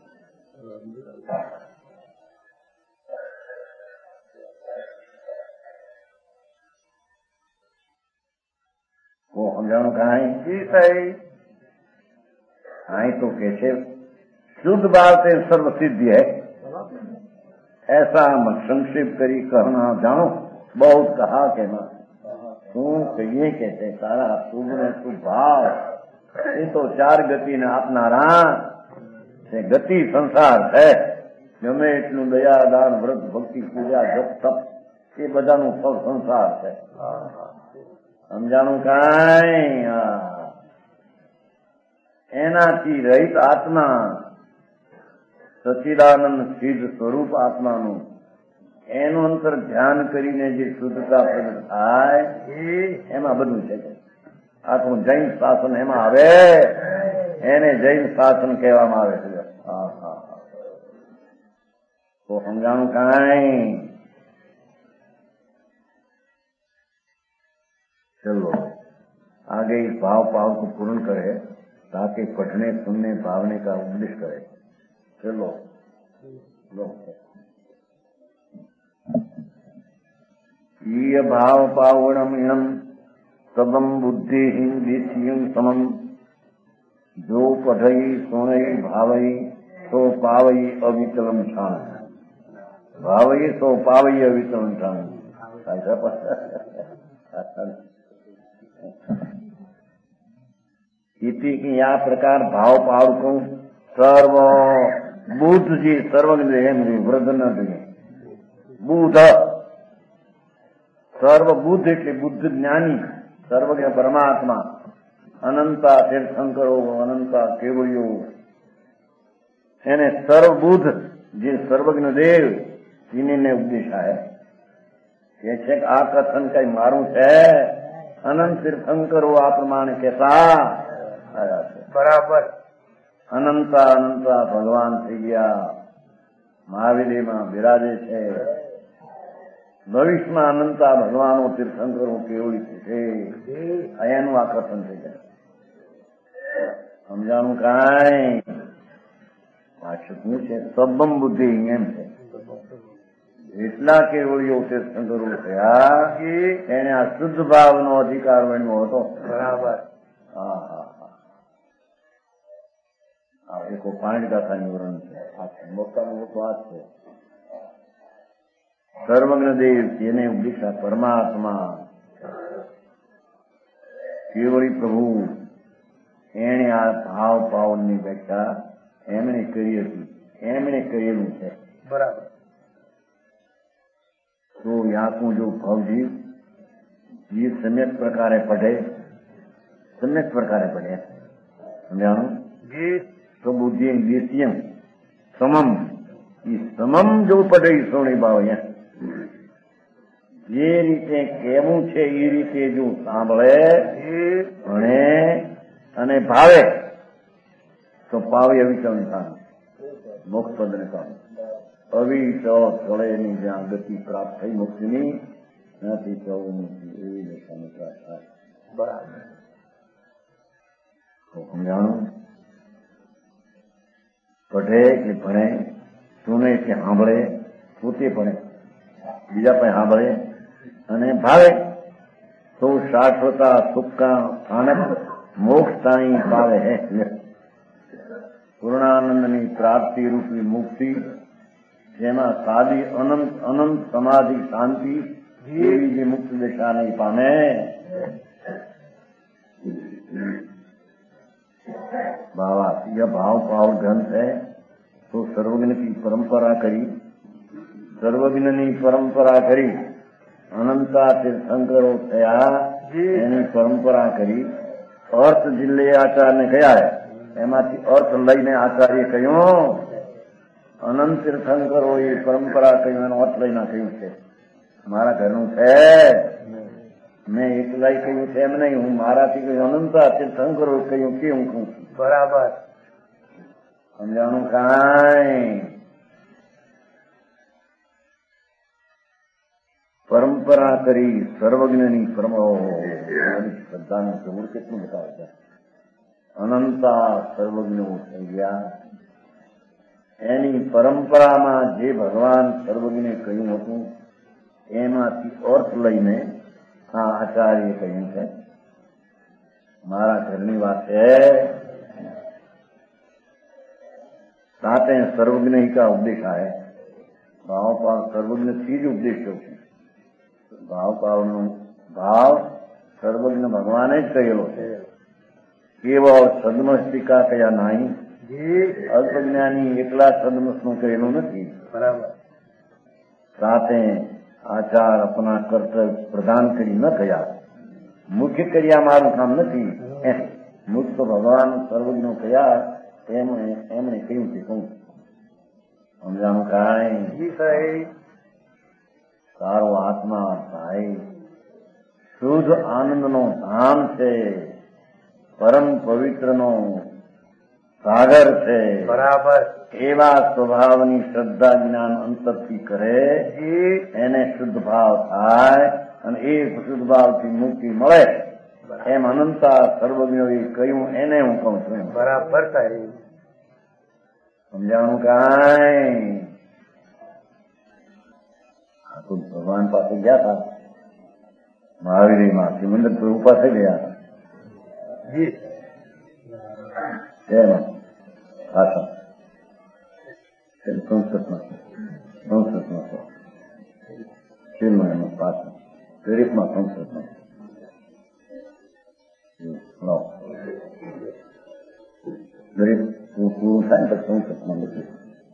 Speaker 1: સમજાણું કાંઈ? અહીં तो कैसे शुद्ध बात है सर्व सिद्धि है, ऐसा मत संक्षेप करी कहना जानो बहुत कहा कहना શું કહીએ કે છે તારા શુભ ને શુભ ભાવ એ તો ચાર ગતિને આપનારા છે. ગતિ સંસાર છે. ગમે એટલું દયા દાન વ્રત ભક્તિ પૂજા જપ તપ એ બધાનું ફળ સંસાર છે. સમજાણું કાંઈ? એનાથી રહિત આત્મા સચ્ચિદાનંદ સિદ્ધ સ્વરૂપ આત્માનું એનું અંતર ધ્યાન કરીને જે શુદ્ધતા પ્રગટ થાય એમાં બધું છે. આખું જૈન શાસન એમાં આવે, એને જૈન શાસન કહેવામાં આવે છે. તો સમજાણું કાંઈ? चलो आगे इस भाव पाव को पूर्ण करे ताकि पढ़ने सुनने भावने का उपदेश करे. चलो लो ये भाव पावणम इणम सबम बुद्धि हिंदीसियं समम जो पढ़ई सुनई भावई सो पावई अविचलम क्षण. भावई सो पावई अविचलम क्षण. इति की या प्रकार भाव पावको सर्व बुद्ध जी सर्वज्ञ वृद्ध न दिए बुद्ध सर्व बुद्ध એટલે બુદ્ધ જ્ઞાની સર્વજ્ઞ પરમાત્મા અનંતા તીર્થંકરો અનંતા કેવળીઓ એને સર્વબુદ્ધ જે સર્વજ્ઞ દેવ એને ઉપદેશ આયા કે છે આ કથન કઈ મારું છે. અનંત તીર્થંકરો આ પ્રમાણે કહેતા આયા છે.
Speaker 2: બરાબર.
Speaker 1: અનંતા અનંતા ભગવાન થઈ ગયા, મહાવીરમાં બિરાજે છે. ભવિષ્યમાં અનંતા ભગવાનો તીર્થંકરો કેવડી છે. એનું આકર્ષણ થઈ જાય. સમજાણું કાંઈ? શું છે? સબમ બુદ્ધિ એમ છે. એટલા કેવળીઓ તીર્થંકરો થયા કે એને આ શુદ્ધ ભાવનો અધિકાર બન્યો હતો.
Speaker 2: બરાબર.
Speaker 1: હા હા હા. એકો પાંચ ગાથાનું વર્ણન છે. આ મોટામાં મોટો આ છે. સર્વજ્ઞ દેવ તેને ઉપદેશા પરમાત્મા કેવળી પ્રભુ એને આ ભાવ પાવનની વ્યાખ્યા એમણે કરી હતી. એમણે કરેલું છે.
Speaker 2: બરાબર.
Speaker 1: तो यहाँ को जो भावजीव ये सम्यक प्रकारे पढ़े, सम्यक प्रकारे पढ़े समझाणु तो बुद्धि देशियम समम ये समम जो पढ़े सोनी भाव ये रीते केवू छे ये रीते जो सांभळे भणे अने भावे तो पावे अविचल स्थान मोक्ष पद ने काम અવિચળ સ્થળેની જ્યાં ગતિ પ્રાપ્ત થઈ મુક્તિની નથી થવું એવી દશાને પ્રાપ્ત થાય.
Speaker 2: બરાબર.
Speaker 1: સમજાણું? પઢે એટલે ભણે, સુને એટલે સાંભળે, પોતે ભણે, બીજા પાસે સાંભળે અને ભાવે તો શાશ્વતા સુખકા સ્થાનક મોક્ષ તાણી પાવે હે. પૂર્ણાનંદની પ્રાપ્તિ રૂપી મુક્તિ જેમાં સાદી અનંત અનંત સમાધિ શાંતિ એવી જે મુક્ત દશા નહીં પામે. बाबा यह भाव पाव ग्रंथ है तो सर्वज्ञ की परंपरा करी, सर्वज्ञ ની પરંપરા કરી, અનંતા તીર્થંકરો થયા એની પરંપરા કરી. અર્થ જિલ્લે આચાર્યને કયા એમાંથી અર્થ લઈને આચાર્ય કહ્યું અનંત તીર્થંકરો એ પરંપરા કહ્યું એનો અર્થ લઈને કહ્યું છે. મારા ઘરનું છે મેં એકલાઈ કહ્યું છે એમ નહીં, હું મારાથી કહ્યું અનંતા તીર્થંકરો કહ્યું કે હું કહું.
Speaker 2: બરાબર.
Speaker 1: સમજાણું કાંઈ? પરંપરા કરી સર્વજ્ઞની શ્રદ્ધાનું પ્રભુ કેટલું બતાવે છે. અનંતા સર્વજ્ઞો થઈ ગયા એની પરંપરામાં જે ભગવાન સર્વજ્ઞે કહ્યું હતું એમાંથી અર્થ લઈને આ આચાર્ય કહ્યું છે. મારા ઘરની વાત છે. साथे सर्वज्ञ का उपदेश है. भाव पाव सर्वज्ञ થી જ ઉપદેશ છે. ભાવ પાવનો ભાવ સર્વજ્ઞ ભગવાને જ કહેલો છે. એવો સદમસ્તિકા કયા નહીં, અલ્પજ્ઞાની એકલા સદમસનું કહેલું નથી.
Speaker 2: બરાબર.
Speaker 1: સાથે આચાર અપના કર્તવ્ય પ્રદાન કરી ન કયા, મુખ્ય કર્યા મારું કામ નથી. મુક્ત ભગવાન સર્વજ્ઞ કયા એમણે કહ્યું છે. કહું સમજાણું કાંઈ? તારો આત્મા ભાઈ શુદ્ધ આનંદનો ધામ છે, પરમ પવિત્રનો સાગર છે.
Speaker 2: બરાબર.
Speaker 1: એવા સ્વભાવની શ્રદ્ધા જ્ઞાન અંતરથી કરે એને શુદ્ધ ભાવ થાય અને એ શુદ્ધ ભાવથી મુક્તિ મળે. એમ અનંતા સર્વજ્ઞોએ કહ્યું, એને હું કહું છું.
Speaker 2: બરાબર સાહેબ.
Speaker 1: સમજાણું કાંઈ? ભગવાન પાસે ગયા હતા મહાવીરમાં, સિમંદર પ્રભુ પાસે ગયા હતા. પાછા સંસ્કૃતમાં પાછા ગરીબમાં સંસ્કૃતમાં ગરીબ પૂરું થાય ને સંસ્કૃતમાં લખ્યું.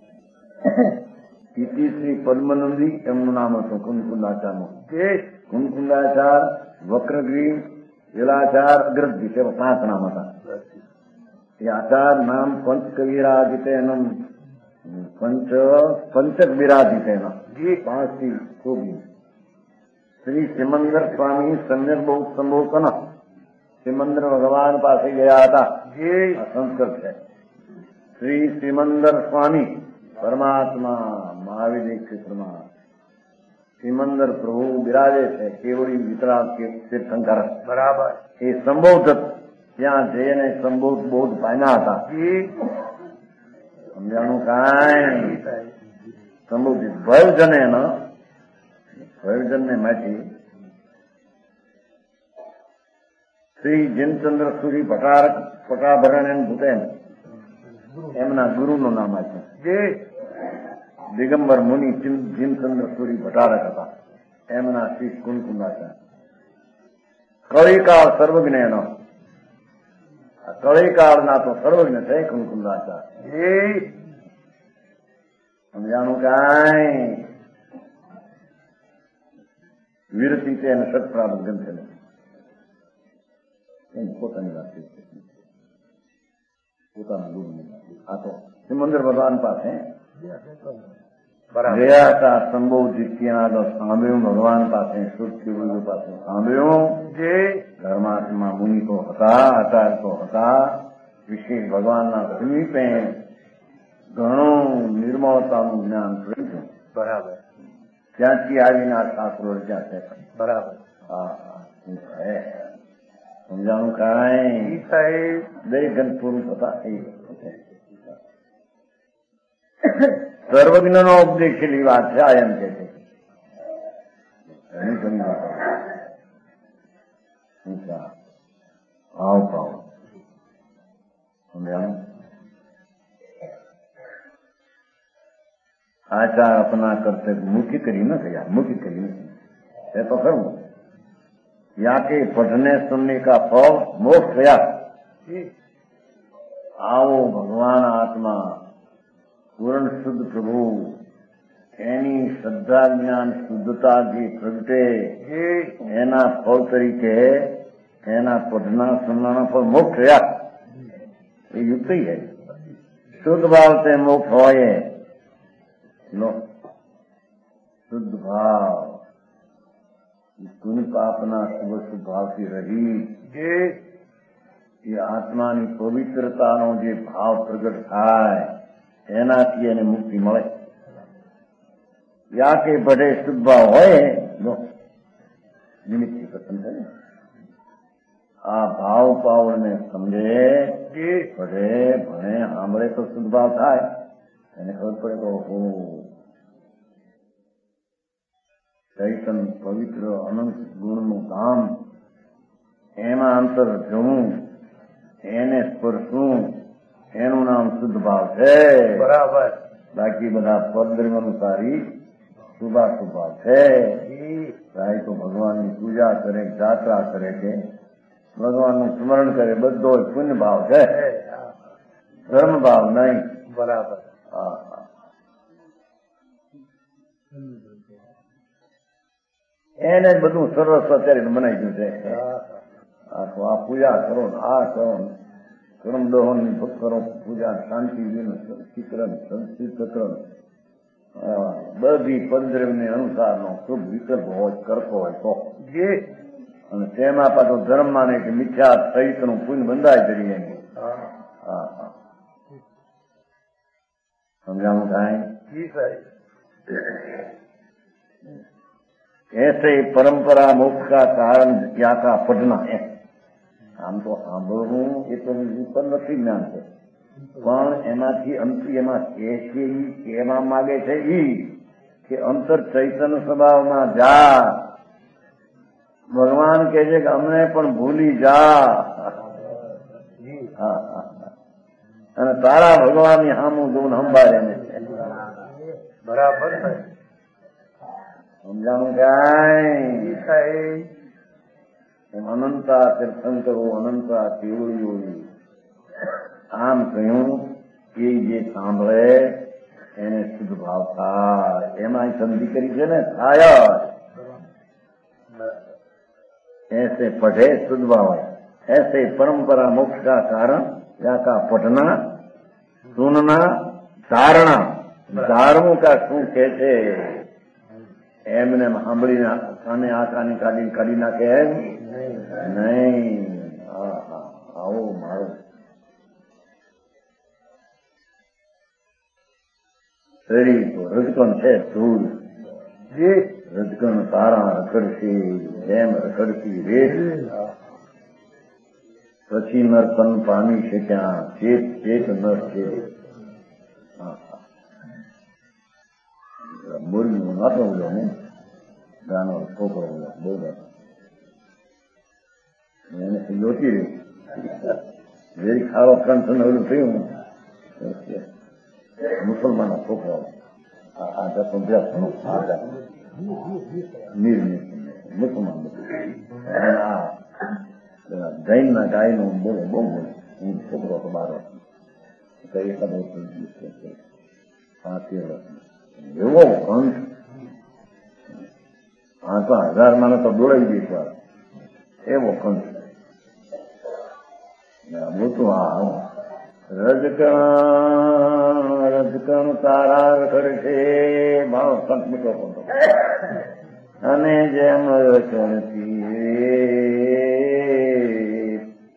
Speaker 1: શ્રી પદ્મનંદી એમનું નામ હતું કુંકુંદાચારનું. કુંકુંદાચાર, વક્રગ્રીવ, વેલાચાર, અગ્રદ્વીપ, એવા 5 નામ હતા. એ આચાર નામ પંચ કવિરાજિતેનમ, પંચક વિરાજિતેનમ, 5 થી ખોબી. શ્રી સિમંદર સ્વામી સમ્યક બહુ સંબોધન, સિમંદર ભગવાન પાસે ગયા હતા. આ સંસ્કૃત છે. શ્રી સિમંદર સ્વામી પરમાત્મા મહાવીર ક્ષેત્રમાં સિમંદર પ્રભુ બિરાજે છે. કેવડી વિતરાગ તીર્થંકર.
Speaker 2: બરાબર.
Speaker 1: એ સંબોધક ત્યાં જઈને સંબોધ બોધ પામ્યા હતા. સમજાણું કાંઈ? સંબોધિત ભયજને માંથી શ્રી જીનચંદ્ર સુરી પટાભરણ ભૂતેન એમના ગુરુનું નામ આપ્યું. દિગંબર મુનિ જીનચંદ્ર સુરી ભટારક હતા. એમના શ્રી કુંકુંદાચાર. કળીકાળ સર્વજ્ઞ, કળીકાળના તો સર્વજ્ઞ છે કુંકુંદાચાર. સમજાણું કાંઈ? વિરતિ છે અને સત્પ્રાપ્ત ગમશે નથી. એની પોતાની વાત છે, પોતાના ગુરુની વાત. આ તો સિમંદર ભગવાન પાસે ગયા હતા. સંબોધિત ત્યાં સાંભળ્યું ભગવાન પાસે, સુરતી ગુરુ પાસે સાંભળ્યું. ધર્માત્મા મુનિ તો હતા, આચાર્ય તો હતા. વિશેષ ભગવાનના સમીપે ઘણું નિર્મળતાનું જ્ઞાન થયું.
Speaker 2: બરાબર.
Speaker 1: ત્યાંથી આવીને આ શાસ્ત્રો રચ્યા છે.
Speaker 2: બરાબર.
Speaker 1: હા, સમજાણું કાંઈ? દરેક ગણ પૂરું થતા સર્વજ્ઞનો ઉપદેશેલી વાત છે. આ એમ કે છે ઘણી ઘણી વાત ભાવ સમજાણું. આચાર અપના કરતે મુખી કરી ન ગયા, મુખી કરી નથી એ તો ખરું. યા કે પઢને સુનને કા ફળ મોક્ષ થયા. આવો ભગવાન આત્મા પૂર્ણ શુદ્ધ પ્રભુ એની શ્રદ્ધા જ્ઞાન શુદ્ધતા જે પ્રગટે એના ફળ તરીકે એના પઢના સુનના ફળ મોક્ષ થયા. એ યુક્તિ છે. શુદ્ધ ભાવ તે મોક્ષ હોય. શુદ્ધ ભાવ પુણ્ય પાપના શુભ ભાવથી રહી એ આત્માની પવિત્રતાનો જે ભાવ પ્રગટ થાય એનાથી એને મુક્તિ મળે. યા કે ભલે શુદ્ધ ભાવ હોય નિમિત્તથી પસંદ થાય. આ ભાવ પાવડને સમજે ભલે ભણે સાંભળે તો શુદ્ધ ભાવ થાય. એને ખબર પડે તો ચૈતન પવિત્ર અનંત ગુણનું ધામ એમાં અંતર જવું, એને સ્પર્શવું, એનું નામ શુદ્ધ ભાવ છે.
Speaker 2: બરાબર.
Speaker 1: બાકી બધા પરદ્રવ્ય અનુસારી શુભાશુભા છે. ચાહે તો ભગવાનની પૂજા કરે, જાત્રા કરે કે ભગવાનનું સ્મરણ કરે, બધો પુણ્ય ભાવ છે, ધર્મ ભાવ નહીં.
Speaker 2: બરાબર.
Speaker 1: હા. એને બધું સરસ અત્યારે બનાવી દીધું છે. આ પૂજા કરો ને આ કરો ને કર્મ દહન ની કરો, પૂજા શાંતિ ચિત્રણ સંસ્કૃત બધી પંદ્રમ ને અનુસાર નો શુભ વિકલ્પ હોય કરતો હોય તો, અને તેમાં પાછો ધર્મ માને કે મિથ્યા સહિત નું પુણ્ય બંધાય કરીએ. હા હા, સમજાણું થાય? ऐसे परंपरा मोक्ष का कारण क्या का पढ़ना है. આમ તો સાંભળવું એ તો ઉપર નથી જ્ઞાન છે, પણ એમાંથી અંતિ એમાં કહેવા માંગે છે કે અંતર ચૈતન્ય સ્વભાવમાં જા. ભગવાન કહે છે કે અમને પણ ભૂલી જા. અને તારા ભગવાનની સામું જોઈને સંભાળે ને.
Speaker 2: બરાબર.
Speaker 1: સમજાણું કાંઈ? અનંતા તીર્થંકરો, અનંતા કેવળીઓ આમ કહ્યું કે જે સાંભળે એને શુદ્ધ ભાવ થાય. એમાં સંધિ કરી છે ને, થાય. ऐसे पढ़े शुद्ध भाव, ऐसे परंपरा मोक्ष का कारण या का पढ़ना सुनना धारणा. ધારવું કા શું કે છે એમને સાંભળીને કાને આંખાની કાઢી નાખે એમ નહીં. આવો મારો શરીર તો રજકણ છે, ધૂળ. રજકણ તારા રખડશે જેમ રખડતી રેત, પછી નર્તન પામી છે ત્યાં ચેત ચેત નર છે. મુરગી નતો ઉડ્યો ને, ગાનો છોકરો ઉડ્યો, બહુ એને લોટી રહ્યું. જેરી ખાવા કંઠ ઓલું થયું મુસલમાન છોકરાઓ આ જતો મુસલમાન જૈન ના ગાય નું બોલો બહુ બોલે. છોકરો તો 12 વર્ષ એવો કંઠ 5,000 માં તો દોડાઈ ગઈ વાર એવો કંઠ. બોતું આ રજકણ તારા રખડશે મારો કંઠ મીઠો પડતો, અને જેમ રખડતી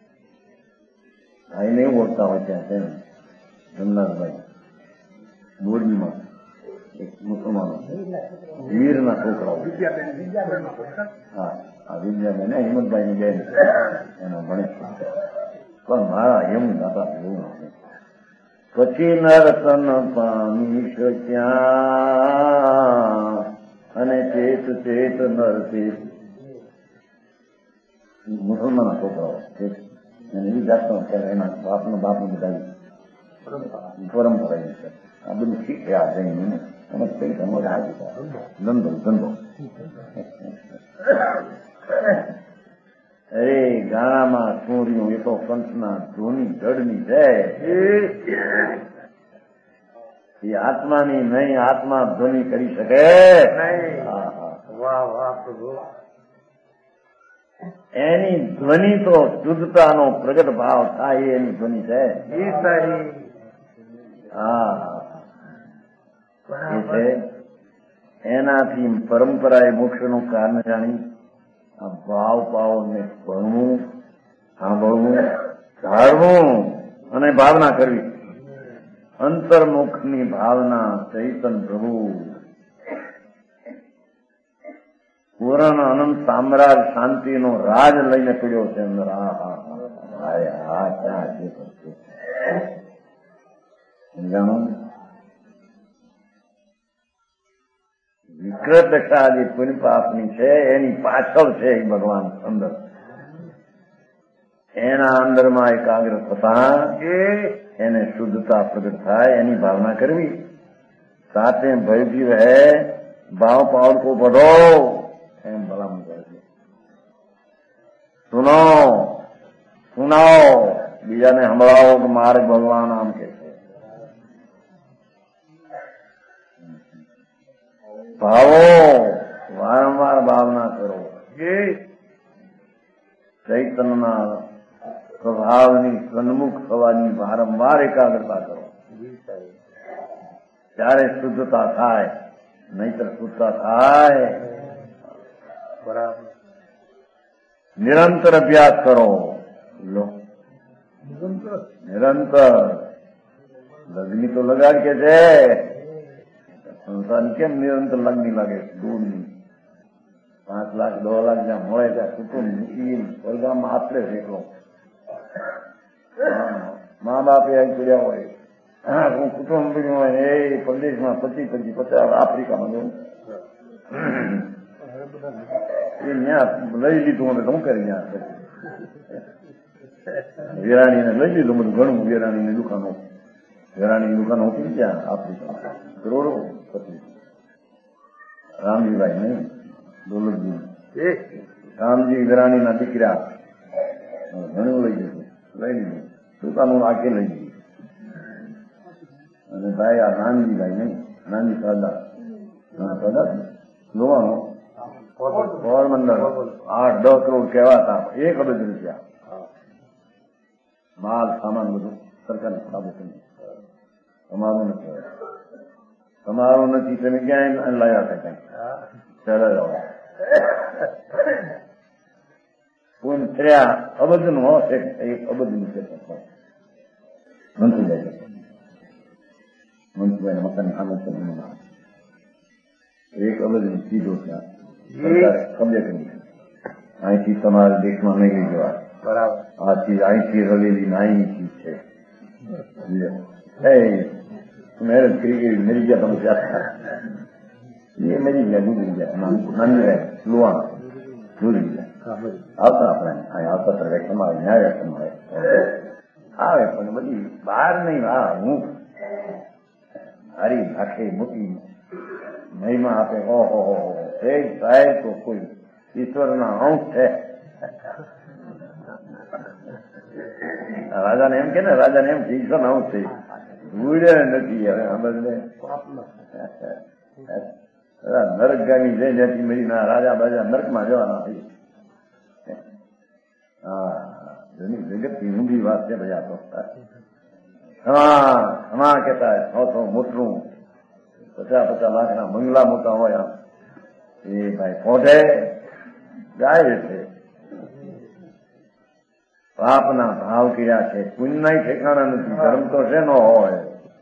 Speaker 1: ભાઈ નહીં ઓળખતા હોય ત્યાં તેમ જમનાથભાઈ મોરબીમાં એક મુસલમાનો વીરના છોકરાઓ. હા, આ વિદ્યાબેન હિંમતભાઈ ની બેન એનો ભણે, પણ મારા એમ દાદા એવું નથી. પછી નરતન પામી ત્યાં અને ચેત ચેત નર ચેત. મુસલમાન છોકરાઓ એને એ જાતનો એના બાપનું બધા પરંપરા છે. આ બધું શીખ્યા જઈને અને કઈ સમજ આવી ધંધો. અરે ગાણામાં ચોર્યું એ તો કંઠના ધોની જડની છે. એ આત્માની નહીં, આત્મા ધ્વનિ કરી શકે. એની ધ્વનિ તો શુદ્ધતાનો પ્રગટ ભાવ થાય એની ધ્વનિ છે. હા, એ છે. એનાથી પરંપરાએ મોક્ષનું કારણ જાણી આ ભાવ પાવને ભણવું, સાંભળવું, ધારવું અને ભાવના કરવી. અંતર્મુખની ભાવના ચૈતન પ્રભુ પૂર્ણ અનંત સામ્રાજ શાંતિનો રાજ લઈને પીડ્યો છે અંદર. સમજાણું? વિકૃત દશા જે પુણ્ય પાપની છે એની પાછળ છે એ ભગવાન અંદર. એના અંદરમાં એકાગ્ર થતા એને શુદ્ધતા પ્રગટ થાય એની ભાવના કરવી. સાથે ભયથી રહે ભાવ પાવર को बढ़ो એમ ભલામણ કરે છે. સુનો સુનાઓ બીજાને સંભળાવો કે મારે ભગવાન આમ કે છે. ભાવો વારંવાર ભાવના કરો. ચૈતન્યના પ્રભાવની સન્મુખ થવાની વારંવાર એકાગ્રતા કરો. ત્યારે શુદ્ધતા થાય, નહીતર શુદ્ધતા થાય.
Speaker 2: બરાબર.
Speaker 1: નિરંતર અભ્યાસ કરો. લો નિરંતર લગ્ની તો લગાડ કે છે. સંસારની કેમ નિરંતર લગ્ની લાગે? દૂધની 5 લાખ 2 લાખ જ્યાં મળે ત્યાં કુટુંબ મૂકી સ્વર્ગામાં આશરે છે એટલો. મા બાપ એ પડ્યા હોય, હું કુટુંબ હોય એ પ્રદેશમાં 25-50 આફ્રિકામાં જવું એ ત્યાં લઈ લીધું. અમે શું કરી ત્યાં વેરાણીને લઈ લીધું બધું ઘણું. વેરાણીની દુકાનો હતી ત્યાં આફ્રિકામાં કરોડો પતિ. રામજીભાઈ નહીં દોલતજી રામજી વેરાણીના દીકરા ઘણું લઈ લીધું દુકાનો આખે લઈ લીધી. અને ભાઈ આ નાનજીભાઈ નહીં નાનજી સરદાર લોવાનો પોરબંદર 8-10 કરોડ કહેવાતા. 1 અબજ રૂપિયા માલ સામાન બધું સરકારને સાબિત નહીં. તમારું નથી, તમારું નથી. તમે ક્યાંય લાવ્યા હતા ક્યાંય ચાલ્યા પૂન 3 અબજ નું હશે. 1 અબજ નું છે મનસુભાઈ મકાન સામે 1 અબજ નું સીધો ત્યાં કબજે કરી. અહીંથી તમારા દેશમાં નહીં લઈ જવા.
Speaker 2: બરાબર.
Speaker 1: આ ચીજ અહીંથી રવેલી નાની ચીજ છે. મહેનત કરી મરી ગયા તમે ત્યાં એ મરી ગયા ગુજરી ગયા. નાની લુવાણા ગુજરી ગયા. આવતા આપણે અહીં આવતા તો તમારે ન્યાય તમારે આવે પણ બધી બહાર નહીં. હા હું હારી આખે મોટી મહિમા આપે. ઓહો સાહેબ તો કોઈ ઈશ્વરના અંશ છે. રાજાને એમ કે ને, રાજાને એમ કે ઈશ્વરના અંશ છે. ભૂડે નથી હવે સમજને. નરકગામી જઈ જતી મરી ના રાજા બાજા નરકમાં જવાના થઈ. હા જગતની ઊંડી વાત છે ભાઈ. આ તો હમા કેતા 100 મોટરું 50 લાખના બંગલા મોટા હોય એ ભાઈ પોઢે જાય છે. પાપના ભાવ કર્યા છે, પુણ્યના ઠેકાણા નથી. ધર્મ તો છે નો હોય.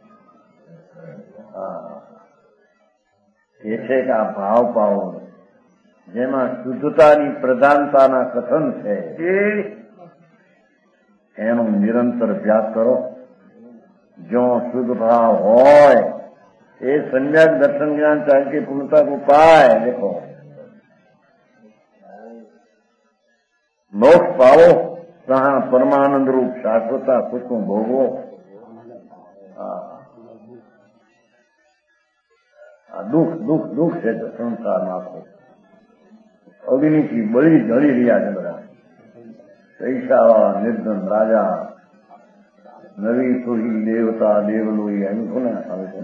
Speaker 1: એ છે કે આ ભાવ પાવો જેમાં શુદ્ધતાની પ્રધાનતાના કથન છે એનો નિરંતર અભ્યાસ કરો. જો શુદ્ધ ભાવ હોય એ सम्यक दर्शन ज्ञान चाहे कि पूर्णता को पाए. देखो मोक्ष पाओ तहाँ परमानंद रूप शाश्वता सुख भोगो. दुख दुख दुख है तो संसाરમાં આખો અગ્નિથી બળી જળી રહ્યા છે બધા. પૈસાવાળા નિર્ધન રાજા, નવી સુહી દેવતા દેવલોઈ એમ કોને આવે છે.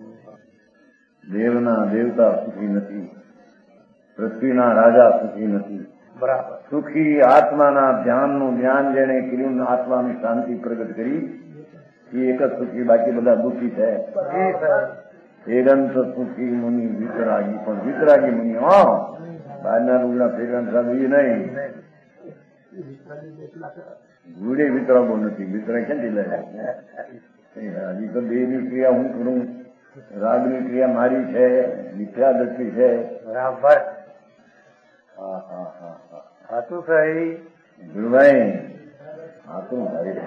Speaker 1: દેવના દેવતા સુખી નથી, પૃથ્વીના રાજા સુખી નથી.
Speaker 2: બરાબર.
Speaker 1: સુખી આત્માના ધ્યાનનું ધ્યાન જેને કર્યું, આત્માની શાંતિ પ્રગટ કરી એ એક જ સુખી, બાકી બધા દુઃખી છે. વેદાંત સુખી મુનિ વિતરાગી, પણ વિતરાગી મુનિ બહારના રૂગના ફેરવાન સાધુ એ નહીં. ગુડે વિતરાગો નથી. વિતરાગ ક્યાંથી લે? હજી તો દેહની ક્રિયા હું કરું, રાગની ક્રિયા મારી છે, મિથ્યા દ્રષ્ટિ છે.
Speaker 2: બરાબર.
Speaker 1: હા હા હા હા
Speaker 2: હાથું સહી
Speaker 1: ગુરુભાઈ હાથું મારી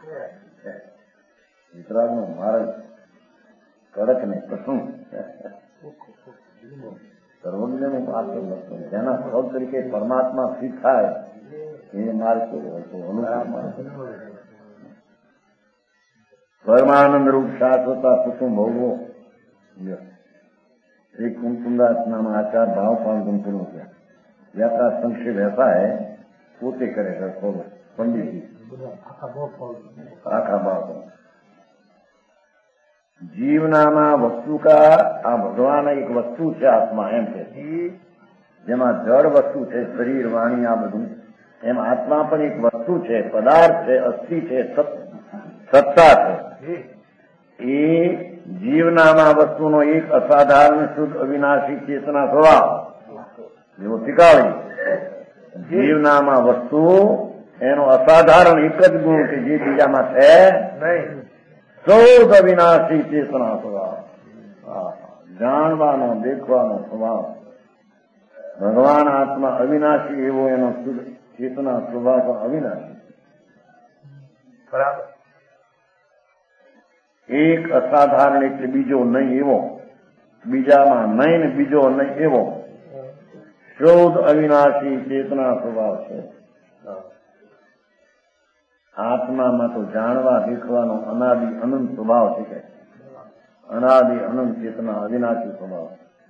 Speaker 1: વિતરાગ નો માર્ગ કડક ને કશું સર્વજ્ઞ નું પાત્ર લખતો જેના સ્વભાવ તરીકે પરમાત્મા સ્થિત થાય એ માર્ગ પરમાનંદ રૂપ શાશ્વતા સુખમ ભોગવો. एक कुमकुंदास नाम आचार भाव पान पूर्ण किया। यात्रा संक्षेप ऐसा है, पोते करेगा पंडित जी आखा भाव। જીવનામાં વસ્તુ કા આ ભગવાન એક વસ્તુ છે, આત્મા એમ કે જેમાં જળ વસ્તુ છે, શરીર વાણી આ બધું, એમ આત્મા પણ એક વસ્તુ છે, પદાર્થ છે, અસ્થિ છે, સત્તા છે. એ જીવનામાં વસ્તુનો એક અસાધારણ શુદ્ધ અવિનાશી ચેતના સ્વભાવ જેવો શીખાવી. જીવનામાં વસ્તુ એનો અસાધારણ એક જ ગુણ કે જે બીજામાં છે નહીં, સૌદ અવિનાશી ચેતના સ્વભાવ, જાણવાનો દેખવાનો સ્વભાવ. ભગવાન આત્મા અવિનાશી એવો એનો શુદ્ધ ચેતના સ્વભાવ પણ અવિનાશી.
Speaker 2: બરાબર.
Speaker 1: એક અસાધારણ એટલે બીજો નહીં એવો, બીજામાં નહીં ને બીજો નહીં એવો શુદ્ધ અવિનાશી ચેતના સ્વભાવ છે. આત્મામાં તો જાણવા દેખવાનો અનાદિ અનંત સ્વભાવ છે. અનાદિ અનંત ચેતના અવિનાશી સ્વભાવ.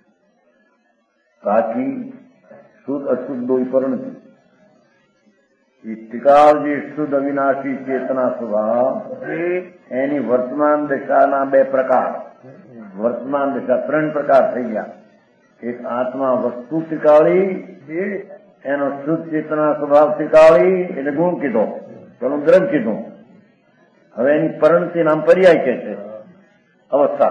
Speaker 1: બાકી શુદ્ધ અશુદ્ધો પરિણતિ. એ ટિકાવ જે શુદ્ધ અવિનાશી ચેતના સ્વભાવ એની વર્તમાન દશાના બે પ્રકાર. વર્તમાન દશા 3 પ્રકાર થઈ ગયા. એક આત્મા વસ્તુ ટીકાળી, એનો શુદ્ધ ચેતના સ્વભાવ ટીકાળી એટલે ગુણ કીધો, પેલું દ્રવ્ય કીધું. હવે એની પરિણતિ નામ પર્યાય કે છે, અવસ્થા.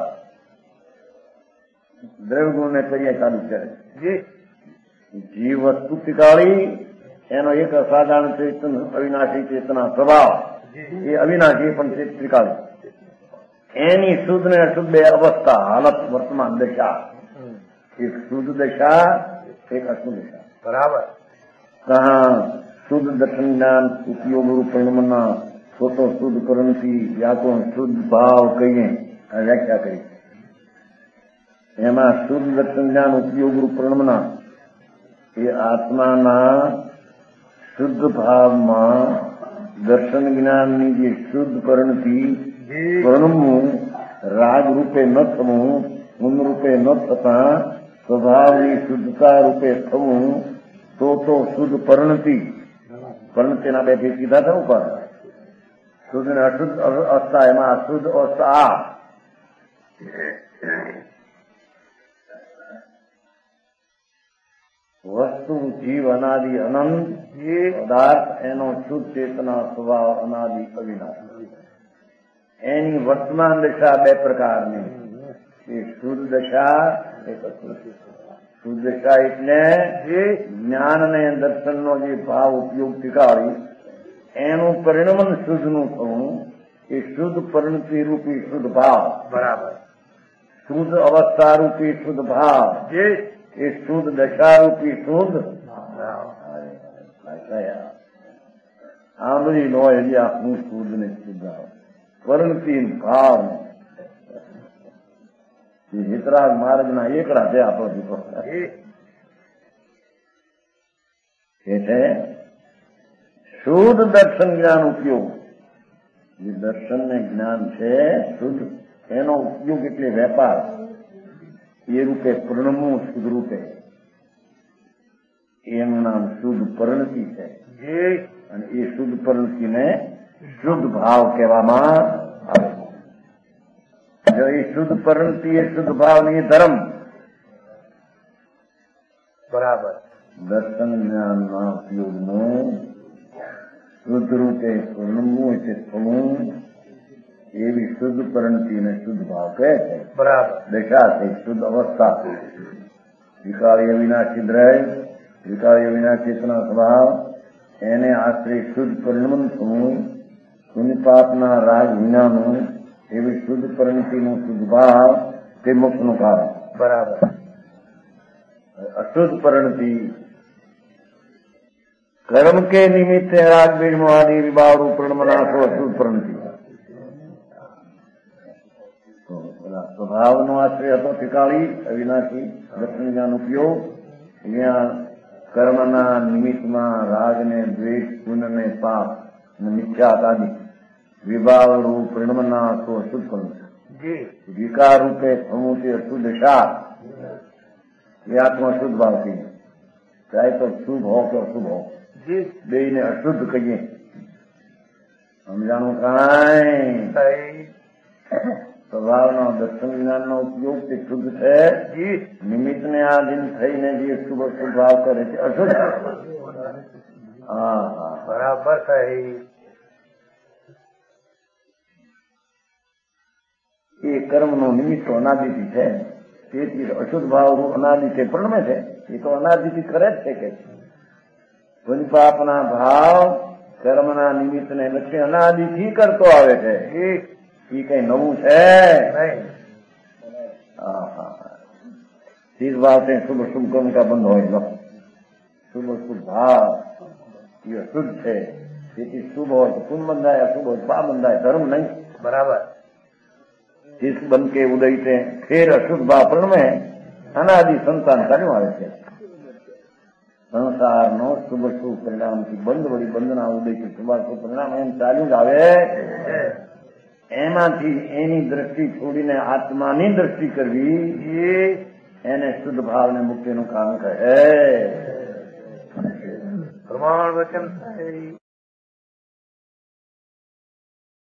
Speaker 1: દ્રવ્ય ગુણ ને પર્યાય ચાલુ કરે. જીવ વસ્તુ ટીકાળી, એનો એક અસાધારણ ચેતન અવિનાશી ચેતના સ્વભાવ, એ અવિનાશી પણ ટીકાળી. એની શુદ્ધ ને અશુદ્ધ બે અવસ્થા, હાલત, વર્તમાન દશા. એક શુદ્ધ દશા, એક અશુદ્ધ દશા.
Speaker 2: બરાબર.
Speaker 1: કહા શુદ્ધ દર્શન જ્ઞાન ઉપયોગ રૂપણમના સ્વતો શુદ્ધ કરણથી વ્યાકરણ શુદ્ધ ભાવ કહીએ આ વ્યાખ્યા કરી. એમાં શુદ્ધ દર્શન જ્ઞાન ઉપયોગ રૂપણમના એ આત્માના શુદ્ધ ભાવમાં દર્શન જ્ઞાનની જે શુદ્ધ કરણથી પરણવું, રાગ રૂપે ન થવું, ગુણ રૂપે ન થતા સ્વભાવની શુદ્ધતા રૂપે થવું, તો શુદ્ધ પરિણતિ. પરિણતિના બે થી સીધા થવું પડે. શુદ્ધ ને અશુદ્ધ અવસ્થા, એમાં અશુદ્ધ અવસ્થા. વસ્તુ જીવ અનાદિ અનંત પદાર્થ, એનો શુદ્ધ ચેતના સ્વભાવ અનાદિ અવિનાશી. એની વર્તમાન દશા બે પ્રકારની, એક શુદ્ધ દશા, એક અશુદ્ધ. શુદ્ધ દશા એટલે જ્ઞાન અને દર્શનનો જે ભાવ ઉપયોગ ટીકાળી એનું પરિણમન શુદ્ધનું થવું, એ શુદ્ધ પરિણતિ રૂપી શુદ્ધ ભાવ.
Speaker 2: બરાબર.
Speaker 1: શુદ્ધ અવસ્થા રૂપી શુદ્ધ ભાવ, એ શુદ્ધ દશા રૂપી શુદ્ધ. આ બધી નો હજી આપણું શુદ્ધ ને શુદ્ધ પરિણતિ ભાવ. હિતરાગ માર્ગના એકડા છે આપણો દીકરો. એ છે શુદ્ધ દર્શન જ્ઞાન ઉપયોગ. જે દર્શન ને જ્ઞાન છે શુદ્ધ, એનો ઉપયોગ એટલે વેપાર. એ રૂપે પ્રણમવું શુદ્ધ રૂપે, એનું નામ શુદ્ધ પરિણતિ છે. અને એ શુદ્ધ પરિણતિને શુદ્ધ ભાવ કહેવામાં આવે. જો એ શુદ્ધ પરિણતિ એ શુદ્ધ ભાવની ધર્મ.
Speaker 2: બરાબર.
Speaker 1: દર્શન જ્ઞાનના ઉપયોગનું શુદ્ધ રૂપે પ્રણમવું એટલે થવું, એવી શુદ્ધ પરિણતિ ને શુદ્ધ ભાવ કહે છે.
Speaker 2: બરાબર.
Speaker 1: દશા છે, શુદ્ધ અવસ્થા. વિકાળી અવિનાશી દ્રવ્ય, વિકાળી અવિનાશી ચેતના સ્વભાવ, એને આશ્રય શુદ્ધ પરિણમન થવું, પુનિપાપના રાગ વિનાનું એવી શુદ્ધ પરિણતિનું શુદ્ધ ભાવ, તે મોક્ષનું કારણ.
Speaker 2: બરાબર.
Speaker 1: અશુદ્ધ પરિણતિ કર્મ કે નિમિત્તે રાગ બીજ મોહાદી વિભાવ રૂપ પરિણમનાશો અશુદ્ધ પરિણતિ. સ્વભાવનો આશ્રય હતો ઠીકાળી અવિનાશી દર્શન જ્ઞાન ઉપયોગ. અહીંયા કર્મના નિમિત્તમાં રાગને દ્વેષ, પુણ્યને પાપ મિથ્યાત આદિ વિભાવ રૂપ પરિણમનાશો અશુદ્ધ પરિણતિ. વિકાર રૂપે થવું તે અશુદ્ધ દશા. ये आत्मा शुद्ध भाव थी, चाहे तो शुभ हो कि अशुभ हो,
Speaker 2: जी
Speaker 1: बे ने अशुद्ध कहिए समझाणु काई स्वभावनो दर्शन જ્ઞાનનો ઉપયોગ તે શુદ્ધ છે
Speaker 2: जी
Speaker 1: નિમિત્તને આધીન થઈને જે શુભ અશુભ ભાવ કરે છે અશુદ્ધ. હા હા
Speaker 2: बराबर सही
Speaker 1: એ કર્મનો નિમિત્ત અનાદિથી છે, તેથી અશુદ્ધ ભાવ અનાદિથી પ્રણમે છે. એ તો અનાદિથી કરે જ છે કે પુણ્ય પાપના ભાવ કર્મના નિમિત્તને લક્ષ્ય અનાદિથી કરતો આવે છે. એ કઈ નવું છે
Speaker 2: नहीं
Speaker 1: હા હા इस बात से शुभ शुभ कर्म का बंध हो शुभ शुभ भाव ये शुद्ध है. તેથી શુભ હોય તો પુण्य બંધાય, અશુभ હોય પાપ બંધાય, ધર્મ નહીં.
Speaker 2: बराबर
Speaker 1: इस बन के उदय से फिर अशुद्ध भाव प्रण में अनादि संतान कार्य આવે છે. સંસારનો શુભ શુભ પરિણામથી બંધ વળી બંધના ઉદયથી શુભાશુભ પરિણામ એમ ચાલ્યું જ આવે. એમાંથી એની દ્રષ્ટિ છોડીને આત્માની દ્રષ્ટિ કરવી એને શુદ્ધ ભાવને મુક્તિનું કારણ કહે.
Speaker 2: प्रमाण वचन सही